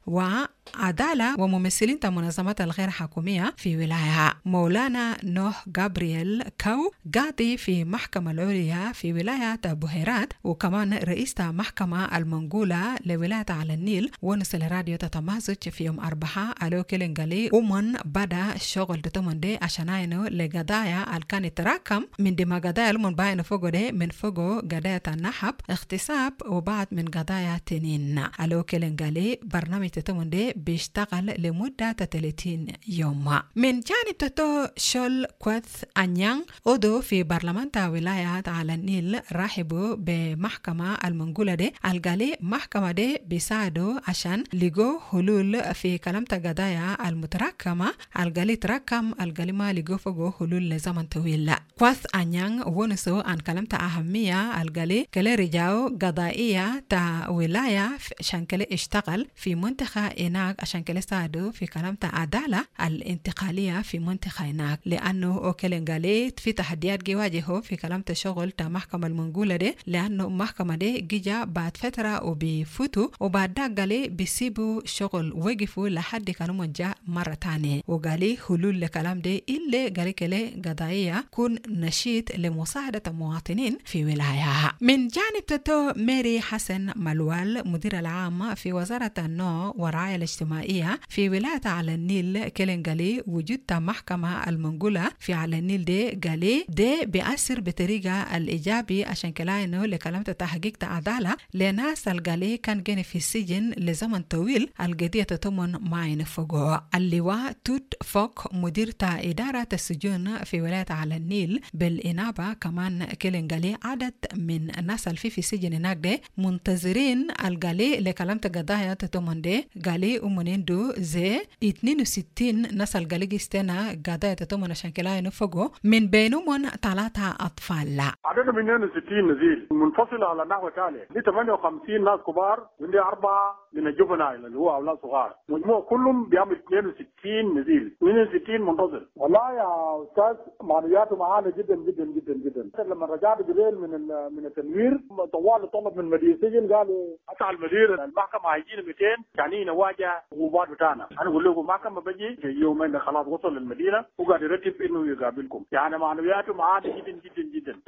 وعدالة وممثلين منظمات الغير حكومية في ولاية. مولانا نوح جابرييل كاو قاضي في محكمة العليا في ولاية بوهيرات وكمان رئيس محكمة المنقولة لولاية على النيل ونسل راديو تتمازج في يوم أربعة ألو كيلنغالي ومن بدا شغل تتمن دي عشانينو لقضايا الكان يتراكم من دما قضايا المن باين فوقو دي من فوقو قضايا النحب اغتصاب وبعد من قضايا تنين. ألو كيلنغالي برنامج تتمن دي بيشتغل لمدة ثلاثين يوم. من جانب تتو شول كوث أنيان أودو في برلمان ولاية على النيل رحبوا بمحكمة المنقولة دي القالي محكمة دي بيساعدوا عشان لقوا حلول في كلامة قضايا المتراكمة القالي تراكم القالي ما لقوا فوقو حلول لزمن طويل. كوث أنيان ونسوا عن كلامة أهمية القالي كلا رجاو قضائية تا ولاية عشان كلا اشتغل في منطقة إناك عشان كلا ساعدوا في كلامة عدالة الانتقالية في منطقة إناك لأنه أوكلنغالي في تحديات جواجهه في كلامة شغل تا محكمة المنقولة دي لأنه محكمة دي جيجا بعد فترة وبيفوتوا وبعد دا قالي بيسيبوا شغل وقفوا لحد كانوا منجا مرة تانية وقالي حلول لكلام دي إلا قالي كلا قضائية كون نشيط لمساعدة المواطنين في ولاية. من جانب تتو ميري حسن ملوال مدير العام في وزارة النوع والرعاية الاجتماعية في ولاية على النيل كيلنغالي وجود محكمة المنقولة في على النيل دي قالي دي بيأثر بطريقة الإيجابي عشان كلا إنه لكلامة تحقيق عدالة لناس القالي كان جاني في السجن لزمن طويل القضية تتمن معين فوقه. اللواء توت فوق مدير تا إدارة السجون في ولاية على النيل بالإنابة كمان كيلنغالي عدد من الناس اللي في في السجن هناك دي منتظرين القالي لكلامة قضايا تتمن دي قالي ومنين دو زي اثنين وستين ناس القالي جستنا قضايا تتمن عشان كلا إنه فوقه من بينهم ثلاثة أطفال. عدد من اثنين وستين نزيل منفصل على نحو تالي دي ثمانية وخمسين ناس كبار وعندي أربعة من الجبناء اللي هو أولاد صغار مجموع كلهم بيعمل اثنين وستين نزيل اثنين وستين منتظر. والله يا أستاذ معنوياته معانا جدا جدا جدا جدا. لما رجعت قبل من من التنوير طوال طلب من مدير السجن قالوا حتى المدير المحكمة هيجينا مئتين يعني نواجه عقوبات بتاعنا. أنا أقول لكم المحكمة بيجي يومين خلاص وصل للمدينة وقاعد يرتب إنه يقابلكم يعني معنوياته معانا جدا جدا جدا.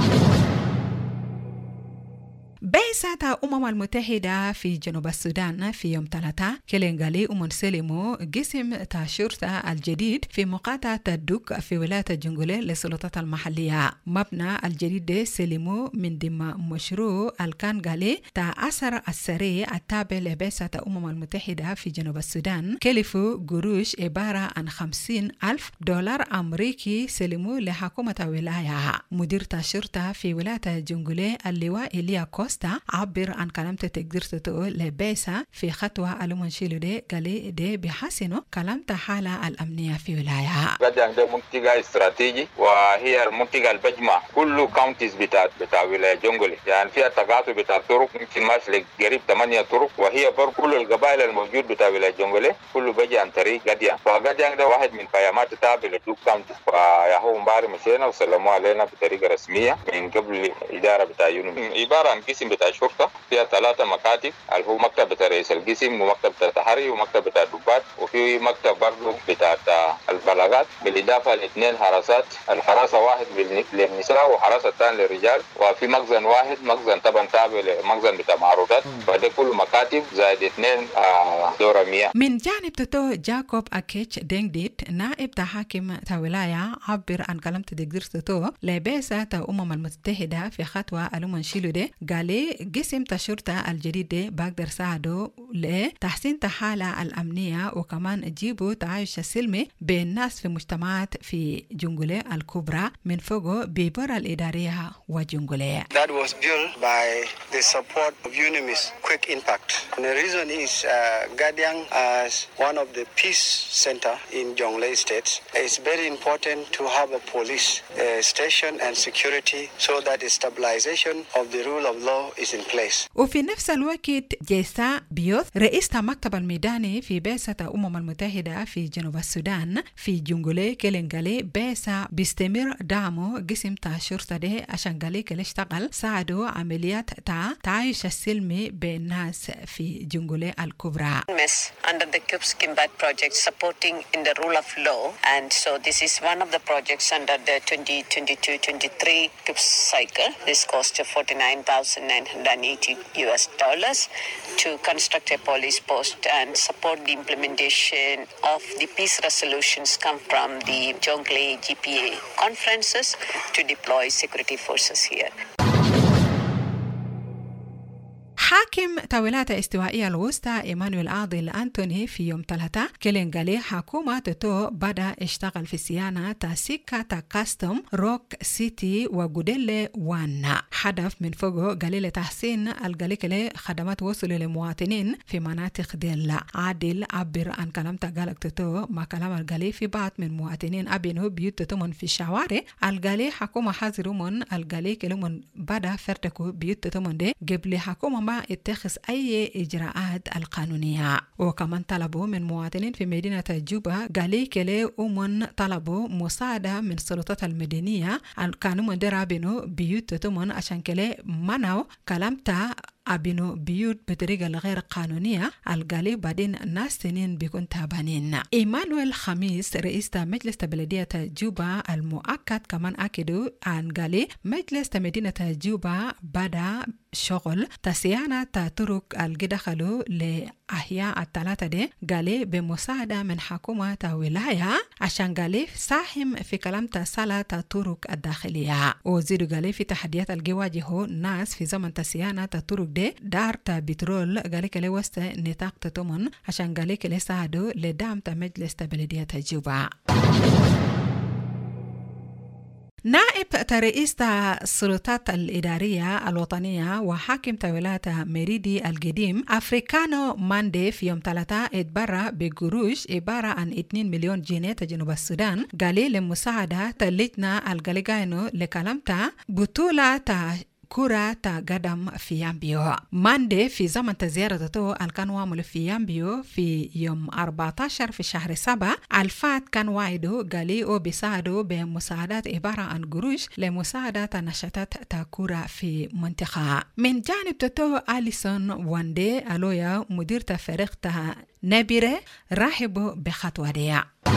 بعثة الأمم المتحدة في جنوب السودان في يوم ثلاثة كيلنغالي ومنسلموا قسم الشرطة الجديد في مقاطعة الدوك في ولاية الجنجولي للسلطات المحلية. مبنى الجديد ده سلموا من ضمن مشروع الكانغالي تا أثر السريع التابع لبعثة الأمم المتحدة في جنوب السودان كلفوا قروش عبارة عن خمسين ألف دولار أمريكي سلموا لحكومة الولاية. مدير الشرطة في ولاية الجنجولي اللواء إليا كوستا عبر عن كلامته تقدرته لبعثة في خطوة المنشيل دي قالي دي بحسنوا كلامته حالة الأمنية في ولاية. غدا ده منطقة استراتيجي وهي المنطقة البجمع كل كاونتيز بتاع بتاع ولاية جنجولي يعني فيها تقاطع بتاع طرق ممكن ماشي قريب ثمانية طرق وهي بر كل القبائل الموجود بتاع ولاية جنجولي كله بيجي عن طريق غديان فغديان ده واحد من قيامات تابع لدوك كاونتي فياهو مباري مشينا وسلموا علينا بطريقة رسمية من قبل إدارة بتاع يونم عبارة عن القسم بتاع الشرطة فيها ثلاثة مكاتب اللي هو مكتب بتاع رئيس القسم ومكتب بتاع التحري ومكتب بتاع الضباط، وفي مكتب برضه بتاع البلاغات، بالإضافة لاثنين حراسات، الحراسة واحد للنساء وحراسة الثاني للرجال، وفي مخزن واحد مخزن طبعا تابع لمخزن بتاع معروضات، فده كله مكاتب زائد اثنين دورة مياه. من جانب تتو جاكوب أكيتش دينجديت نائب حاكم ولاية عبر عن كلام تدقدر تتو لباسة الأمم المتحدة في خطوة ألومن شيلو دي قالي قسم الشرطة الجديد دي بقدر ساعدو لتحسين الحالة الأمنية وكمان جيبوا تعايش السلمي بين الناس في مجتمعات في جنجولة الكبرى من فوق ببرة الإدارية وجنجولة. That was built by the support of UNIMIS Quick Impact. And the reason is uh, Gadiang as one of the peace center in Jonglei State, it's very important to have a police uh, station and security so that the stabilization of the rule of law is in place. وفي نفس الوقت جيسا بيوث رئيس المكتب الميداني في بعثة الأمم المتحدة في جنوب السودان في جنجولي كيلنغالي بعثة بيستمر دعمه قسم تاع الشرطة دي عشان قالي كل اشتغل ساعدوا عمليات تاع تعايش السلمي بين الناس في جنجولي الكبرى. Under the Cubes Kimbat project supporting in the rule of law, and so this is one of the projects under the twenty twenty-two twenty-three Cubes cycle. This cost forty-nine thousand nine hundred eighty U S dollars to construct a police post and support the implementation of the peace resolutions come from the Jonglei G P A conferences to deploy security forces here. حاكم تاويلات استوائية الوسطى إيمانويل عادل أنتوني في يوم ثلاثة كلينغالي حكومة تتو بدأ اشتغل في صيانة تاسيكا تا كاستوم روك سيتي وغوديلي وانا هدف من فوقه قليل تحسين القليل خدمات وصول للمواطنين في مناطق ديلا. عادل عبر عن كلام تقالك تتو ما كلام القليل في بعض من مواطنين أبينو بيوت تتمن في الشوارع القليل حكومة حاضروا من القليل كلمن بدأ فرتكو بيوت تتمن دي قبل حكومة ما اتخذ أي إجراءات القانونية. وكمان طلبوا من مواطنين في مدينة جوبا قالي كلي ومن طلبوا مساعدة من السلطات المدنية كانوا من درابينو بيوت تتمن عشان كلي منعوا كلامتا أبينو بيوت بطريقة غير قانونية القالي بعدين ناس سنين بيكون تابانين. إيمانويل خميس رئيس مجلس بلدية جوبا المؤكد كمان أكدوا عن قالي مجلس مدينة جوبا بدأ شغل تسيانة طرق الجدخلو لأحياء الثلاثة دي قالي بمساعدة من حكومة ولاية عشان قالي ساهم في كلام تسالة طرق الداخلية. وزيدوا قالي في تحديات الجواجه ناس في زمن تسيانة طرق دي دار تا بترول قالي كلي وسط نطاق تتمن عشان قالي كلي ساعدوا لدعم تا مجلس بلدية جوبا. نائب رئيس السلطات الإدارية الوطنية وحاكم ولاية ميريدي القديم أفريكانو ماندي في يوم ثلاثة اتبرع بقروش عبارة عن اثنين مليون جنيه جنوب السودان قالي لمساعدة اللجنة الغاليغاينو لكلامتا بطولة كورة تا قدم في يامبيو. ماندي في زمن زيارته كان وامل في يامبيو في يوم أربعة عشر في شهر سبعة الفات كان واعدو قالي وبيساعدوا بمساعدات عبارة عن قروش لمساعدة نشاطات تا كورة في منطقة. من جانب تتو أليسون واندي ألويا مدير فريق تا نبيرة رحبوا بخطوة دي.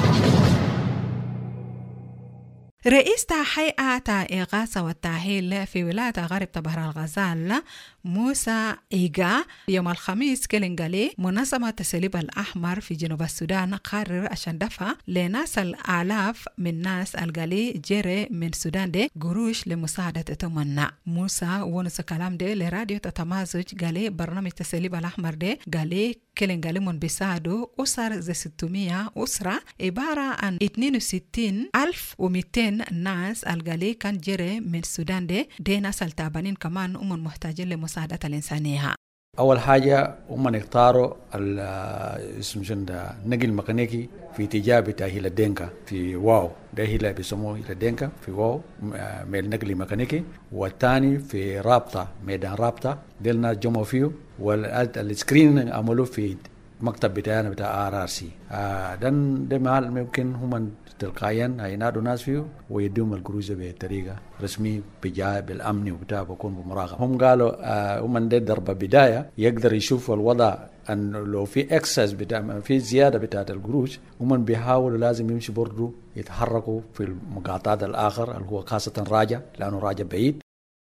رئيس هيئة الإغاثة والتأهيل في ولاية غرب بحر الغزال موسى إيغا يوم الخميس كلنغالي منظمة الصليب الأحمر في جنوب السودان قرر عشان دفع لناس الآلاف من ناس الغالي جري من السودان دي قروش لمساعدة تمنى. موسى ونس كلام دي لراديو تتمازج قالي برنامج الصليب الأحمر دي قالي كلنغالي من بيساعدوا أسر زي ستمية أسرة عبارة عن اثنين وستين ألف ومئتين ناس الغالي كان جري من السودان دي دي ناس التابانين كمان ومن محتاجين لمساعدة الإنسانية. أول حاجة هم نختاروا اسم جند نقل ميكانيكي في اتجاه بتأهيل الدينكا في واو ده هي اللي بيسموه الدينكا في واو ميل نقل ميكانيكي، والثاني في رابطة ميدان رابطة دلنا جمعوا فيه، والسكرين عملوا في مكتب بتاعنا بتاع آر آر سي. آه دن ده محل ممكن هم تلقائيا هينادوا ناس فيه ويدوم القروش بطريقة رسمي بجاء بالأمن وبتاع بكون بمراقبة. هم قالوا آه هم ده ضربة بداية يقدر يشوفوا الوضع أن لو في إكسس بتاع في زيادة بتاعت القروش هم بيحاولوا لازم يمشي برضو يتحركوا في المقاطعات الآخر اللي هو خاصة راجع لأنه راجع بعيد.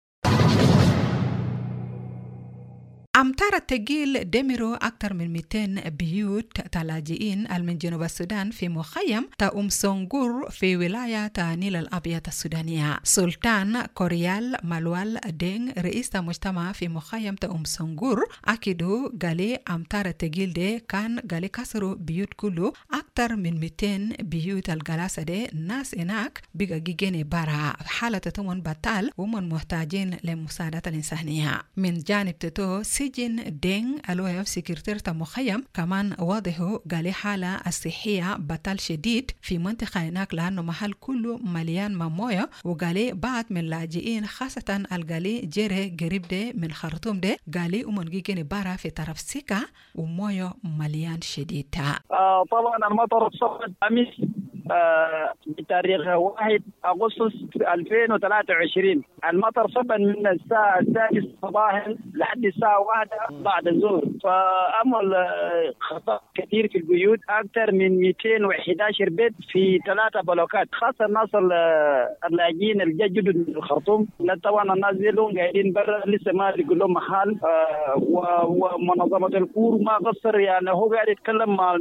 أمطار التقيل دمروا أكثر من مئتين بيوت تلاجئين من جنوب السودان في مخيم تا أم سونغور في ولاية نيل الأبيض السودانية. سلطان كوريال مالوال دين رئيس مجتمع في مخيم تا أم سونغور أكدوا قالي أمطار التقيل دي كان قالي كسروا بيوت كله أكثر من مئتين بيوت. الجلاسة دي الناس هناك بقى جيجيني برا حالة تمن بطال ومن محتاجين لمساعدة الإنسانية. من جانب تتو سجن دين الويف سكرتير مخيم كمان واضحوا قالي حالة الصحية بطال شديد في منطقة هناك لأنه محل كله مليان مموية. وقالي بعض من اللاجئين خاصة القالي جيري قريب دي من خرطوم دي قالي ومن جيجيني بارا في طرف سيكا وموية مليان شديد. آه طبعا المطر صفت أمس آه بتاريخ واحد أغسطس ألفين وثلاثة وعشرين. المطر صب من الساعة السادسة صباحا لحد الساعة واحدة بعد الظهر، فأمل خطأ كثير في البيوت أكثر من مئتين وأحد عشر بيت في ثلاثة بلوكات، خاصة الناس اللاجئين الجدد من الخرطوم. طبعا الناس دي لهم قاعدين برا لسه ما لقوا لهم محل. آه ومنظمة الكور ما قصر، يعني هو قاعد يتكلم مع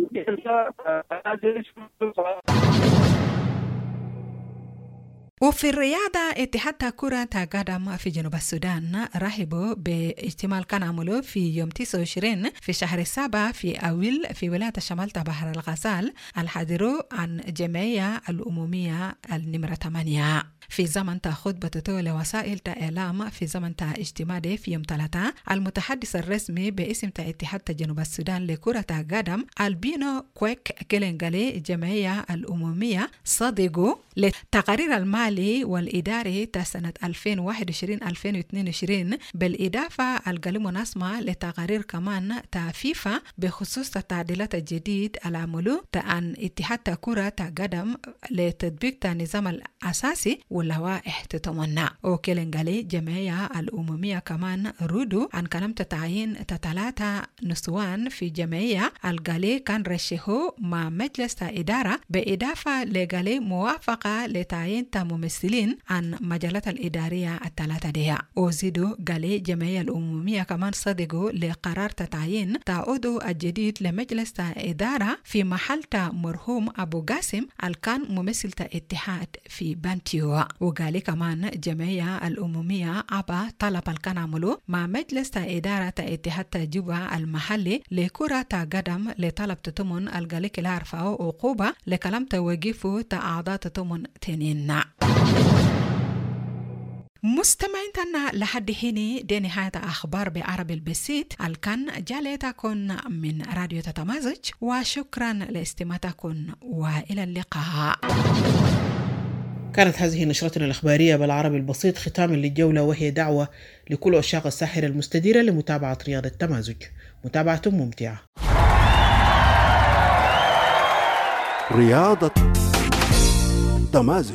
وفي الرياضة اتحاد كرة قدم في جنوب السودان رحبوا باجتماع كان عمله في يوم تسعة وعشرين في شهر السابع في أويل في ولاية شمال بحر الغزال الحاضروا عن جمعية الأمومية النمرة ثمانية. في زمن خطبة لوسائل إعلام في زمن اجتماع في يوم ثلاثة المتحدث الرسمي باسم اتحاد جنوب السودان لكرة قدم البينو كويك كيلنغالي جمعية الأمومية صدقوا للتقارير المالي والإداري سنة ألفين وواحد وعشرين ألفين واثنين وعشرين بالإضافة القلم مناسمة لتقارير كمان تافيفا بخصوص التعديلات الجديد العملو عن اتحاد كرة قدم لتطبيق النظام الأساسي واللوائح تتمنى. وكيلنغالي جمعية الأمومية كمان ردوا عن كلام تعيين ثلاثة نسوان في جمعية القالي كان رشحوا مع مجلس إدارة بإضافة لقالي موافقة لتعيين ممثلين عن مجالات الإدارية الثلاثة دي. وزيدوا قالي جمعية الأمومية كمان صدقوا لقرار تعيين تعود الجديد لمجلس إدارة في محل مرحوم أبو قاسم الكان ممثل اتحاد في بانتيو. وقالي كمان جمعية الأمومية أبا طلب الكان عملو مع مجلس إدارة اتحاد جوبا المحلي لكرة قدم لطلب تتمن القالي كلا عرفوا عقوبة لكلام توقفوا أعضاء تتمن تنين. مستمعين تنا لحد هنا دي نهاية أخبار بعربي البسيط الكان جاليتكم من راديو تتمازج، وشكرا لاستماعتكم وإلى اللقاء. كانت هذه نشرتنا الإخبارية بالعربي البسيط ختاما للجولة، وهي دعوة لكل عشاق الساحرة المستديرة لمتابعة رياضة التمازج. متابعة ممتعة. رياضة تمازج.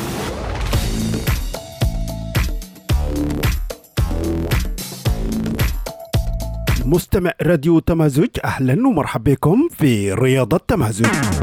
مستمع راديو تمازج، أهلا ومرحبا بكم في رياضة تمازج.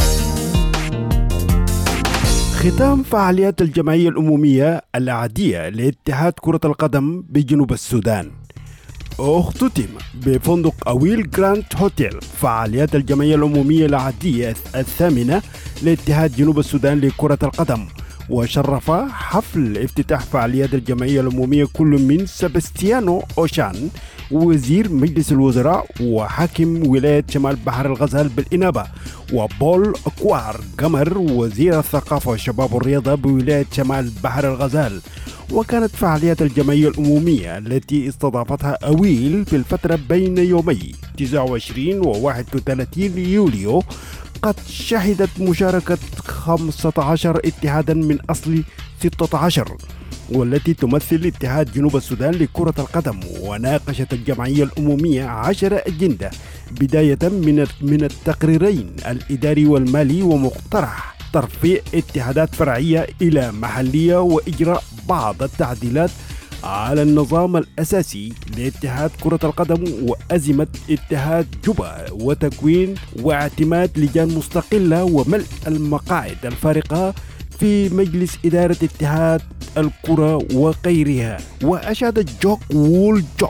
ختام فعاليات الجمعية الأمومية العادية لاتحاد كرة القدم بجنوب السودان. اختتم بفندق أويل جراند هوتيل فعاليات الجمعية الأمومية العادية الثامنة لاتحاد جنوب السودان لكرة القدم، وشرف حفل افتتاح فعاليات الجمعية الأمومية كل من سبستيانو أوشان وزير مجلس الوزراء وحاكم ولاية شمال بحر الغزال بالإنابة، وبول أكوار قمر وزير الثقافة والشباب والرياضة بولاية شمال بحر الغزال. وكانت فعاليات الجمعية الأمومية التي استضافتها أويل في الفترة بين يومي تسعة وعشرين و واحد وثلاثين يوليو قد شهدت مشاركة خمسة عشر اتحادا من أصل ستة عشر، والتي تمثل اتحاد جنوب السودان لكرة القدم. وناقشت الجمعية الأممية عشر أجندة بداية من من التقريرين الإداري والمالي، ومقترح ترفيع اتحادات فرعية إلى محلية وإجراء بعض التعديلات على النظام الأساسي لاتحاد كرة القدم وأزمة اتحاد جوبا، وتكوين واعتماد لجان مستقلة وملء المقاعد الفارقة في مجلس إدارة اتحاد الكرة وغيرها. وأشاد جوك وول جوك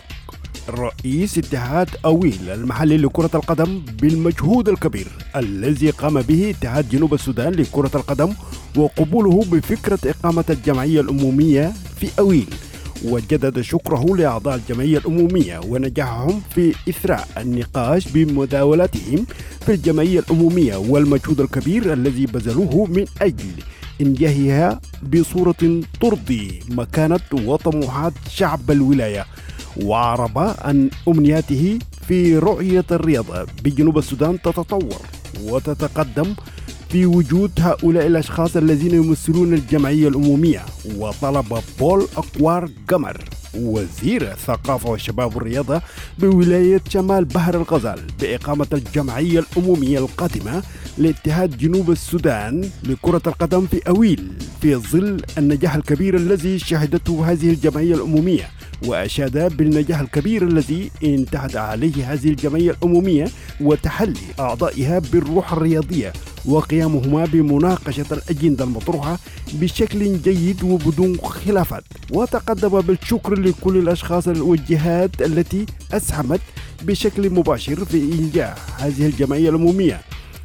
رئيس اتحاد أويل المحلي لكرة القدم بالمجهود الكبير الذي قام به اتحاد جنوب السودان لكرة القدم وقبوله بفكرة إقامة الجمعية الأممية في أويل، وجدد شكره لأعضاء الجمعية الأممية ونجاحهم في إثراء النقاش بمداولتهم في الجمعية الأممية والمجهود الكبير الذي بذلوه من أجل إنجاحها بصورة ترضي مكانة وطموحات شعب الولاية. وعرب عن أمنياته في رؤية الرياضة بجنوب السودان تتطور وتتقدم في وجود هؤلاء الأشخاص الذين يمثلون الجمعية الأممية. وطلب بول أقوار قمر وزير الثقافة والشباب والرياضة بولاية شمال بحر الغزال بإقامة الجمعية الأممية القادمة لاتحاد جنوب السودان لكرة القدم في أويل في ظل النجاح الكبير الذي شهدته هذه الجمعية الأممية. وأشاد بالنجاح الكبير الذي انتهت عليه هذه الجمعية الأممية وتحلي أعضائها بالروح الرياضية وقيامهما بمناقشة الأجندة المطروحة بشكل جيد وبدون خلافات. وتقدم بالشكر لكل الأشخاص والجهات التي أسهمت بشكل مباشر في إنجاح هذه الجمعية الأممية.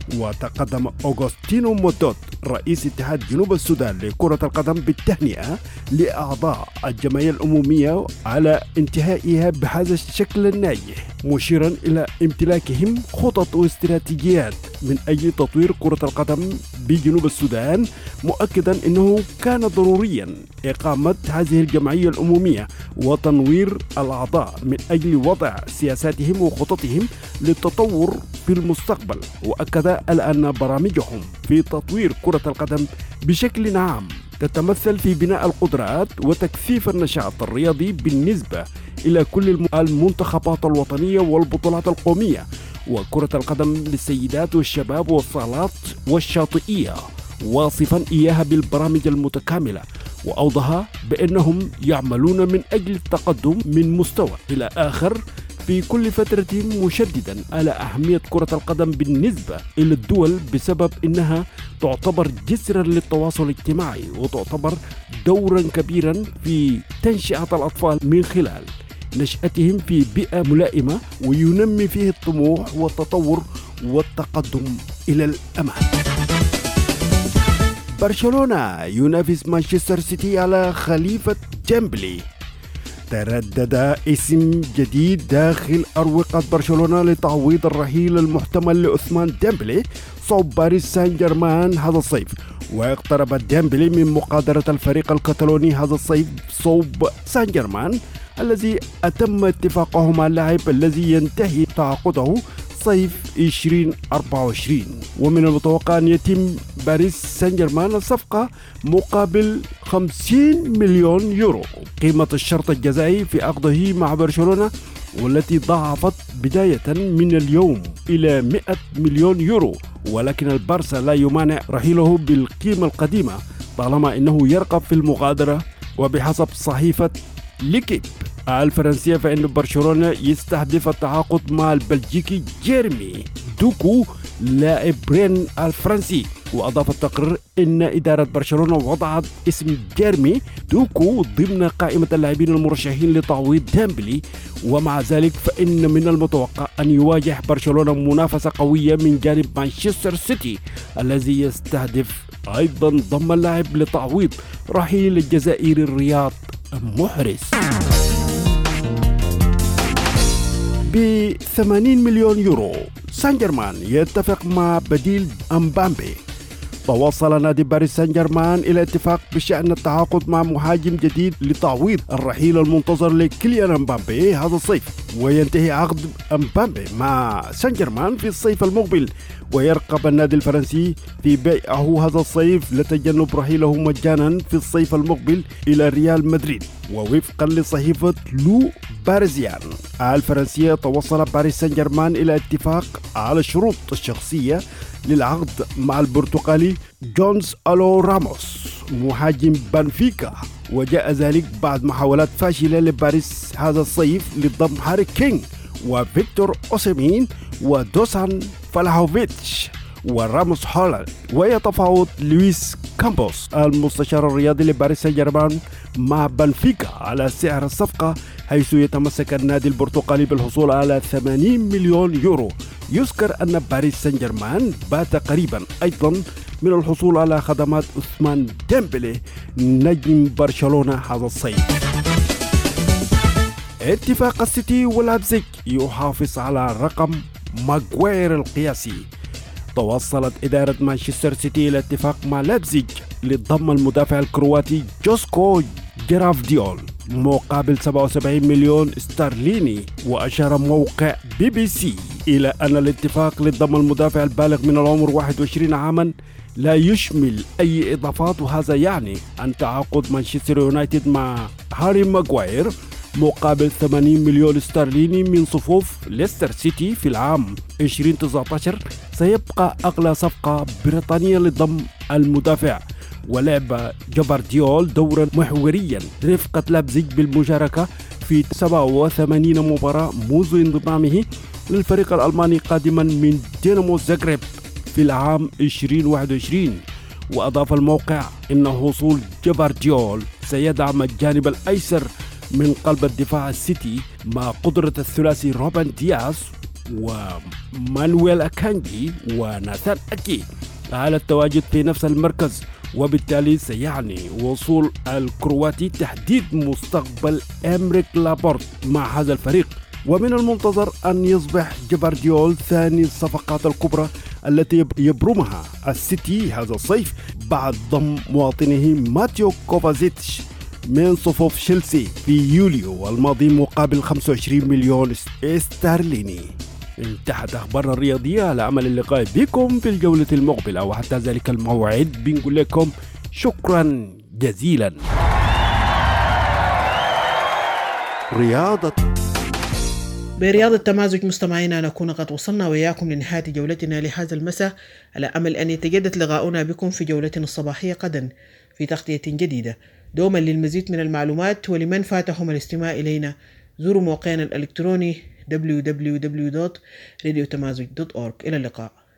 وتقدم أوغوستينو مودوت رئيس اتحاد جنوب السودان لكرة القدم بالتهنئة لأعضاء الجمعية الأممية على انتهائها بهذا الشكل الناجح، مشيرا إلى امتلاكهم خطط واستراتيجيات من أجل تطوير كرة القدم بجنوب السودان، مؤكدا أنه كان ضروريا إقامة هذه الجمعية الأممية وتنوير الأعضاء من أجل وضع سياساتهم وخططهم للتطور في المستقبل. وأكد أن برامجهم في تطوير كرة القدم بشكل عام تتمثل في بناء القدرات وتكثيف النشاط الرياضي بالنسبة إلى كل المنتخبات الوطنية والبطولات القومية، وكرة القدم للسيدات والشباب والصالات والشاطئية، واصفا إياها بالبرامج المتكاملة. وأوضح بأنهم يعملون من أجل التقدم من مستوى إلى آخر في كل فترة، مشددا على أهمية كرة القدم بالنسبة إلى الدول بسبب أنها تعتبر جسرا للتواصل الاجتماعي وتعتبر دورا كبيرا في تنشئة الأطفال من خلال نشأتهم في بيئة ملائمة، وينمي فيه الطموح والتطور والتقدم إلى الأمام. برشلونة ينافس مانشستر سيتي على خليفة ديمبلي. تردد اسم جديد داخل أروقة برشلونة لتعويض الرحيل المحتمل لعثمان ديمبلي صوب باريس سان جيرمان هذا الصيف. واقترب ديمبلي من مقادرة الفريق الكتالوني هذا الصيف صوب سان جيرمان الذي أتم اتفاقه مع اللاعب الذي ينتهي تعاقده صيف ألفين وأربعة وعشرين. ومن المتوقع أن يتم باريس سان جيرمان الصفقة مقابل خمسين مليون يورو قيمة الشرط الجزائي في عقده مع برشلونة، والتي ضاعفت بداية من اليوم إلى مئة مليون يورو. ولكن البارسا لا يمانع رحيله بالقيمة القديمة طالما أنه يرغب في المغادرة. وبحسب صحيفة ليكيب الفرنسية فإن برشلونة يستهدف التعاقد مع البلجيكي جيرمي دوكو لاعب رين الفرنسي. وأضاف التقرير أن إدارة برشلونة وضعت اسم جيرمي دوكو ضمن قائمة اللاعبين المرشحين لتعويض ديمبلي. ومع ذلك فإن من المتوقع أن يواجه برشلونة منافسة قوية من جانب مانشستر سيتي الذي يستهدف أيضا ضم اللاعب لتعويض رحيل الجزائري رياض محرز. ب ثمانين مليون يورو سان جيرمان يتفق مع بديل أمبامبي توصل نادي باريس سان جيرمان إلى اتفاق بشأن التعاقد مع مهاجم جديد لتعويض الرحيل المنتظر لكيليان امبابي هذا الصيف، وينتهي عقد امبابي مع سان جيرمان في الصيف المقبل، ويرقب النادي الفرنسي في بيعه هذا الصيف لتجنب رحيله مجانا في الصيف المقبل إلى ريال مدريد. ووفقا لصحيفة لو باريزيان الفرنسية، توصل باريس سان جيرمان إلى اتفاق على الشروط الشخصية للعقد مع البرتغالي جونز ألو راموس مهاجم بنفيكا، وجاء ذلك بعد محاولات فاشلة لباريس هذا الصيف لضم هاري كين وفيكتور أوسيمين ودوسان فلاهوفيتش وراموس هولاند. ويتفاوض لويس كامبوس المستشار الرياضي لباريس سان جيرمان مع بنفيكا على سعر الصفقة، حيث يتمسك النادي البرتغالي بالحصول على ثمانين مليون يورو. يذكر أن باريس سان جيرمان بات قريبا أيضا من الحصول على خدمات عثمان ديمبلي نجم برشلونة هذا الصيف. اتفاق السيتي ولابزيج يحافظ على رقم ماغواير القياسي. توصلت إدارة مانشستر سيتي إلى اتفاق مع لابزيج لضم المدافع الكرواتي جوسكو جرافديول مقابل سبعة وسبعين مليون استرليني. وأشار موقع بي بي سي إلى أن الاتفاق لضم المدافع البالغ من العمر واحد وعشرين عاما لا يشمل أي إضافات، وهذا يعني أن تعاقد مانشستر يونايتد مع هاري ماغواير مقابل ثمانين مليون استرليني من صفوف ليستر سيتي في العام ألفين وتسعة عشر سيبقى أغلى صفقة بريطانية لضم المدافع. ولعب جبارديول دورا محوريا رفقة لابزيج بالمشاركة في سبعة وثمانين مباراة منذ انضمامه للفريق الألماني قادما من دينامو زاغريب في العام ألفين وواحد وعشرين. وأضاف الموقع إن حصول جبارديول سيدعم الجانب الأيسر من قلب الدفاع السيتي مع قدرة الثلاثي روبن دياز ومانويل أكانجي وناثان أكي على التواجد في نفس المركز، وبالتالي سيعني وصول الكرواتي تحديد مستقبل إمريك لابورت مع هذا الفريق. ومن المنتظر أن يصبح جبارديول ثاني الصفقات الكبرى التي يبرمها السيتي هذا الصيف بعد ضم مواطنه ماتيو كوفازيتش من صفوف تشيلسي في يوليو الماضي مقابل خمسة وعشرين مليون استرليني. انتهت أخبارنا الرياضية. على أمل اللقاء بكم في الجولة المقبلة، وحتى ذلك الموعد بنقول لكم شكرا جزيلا. رياضة برياض التمازج مستمعينا، نكون قد وصلنا وإياكم لنهاية جولتنا لهذا المساء، على أمل أن يتجدد لقاؤنا بكم في جولتنا الصباحية غدا في تغطية جديدة. دوما للمزيد من المعلومات ولمن فاتهم الاستماع إلينا زوروا موقعنا الإلكتروني دبليو دبليو دبليو دوت راديو تمازج دوت أورج. إلى اللقاء.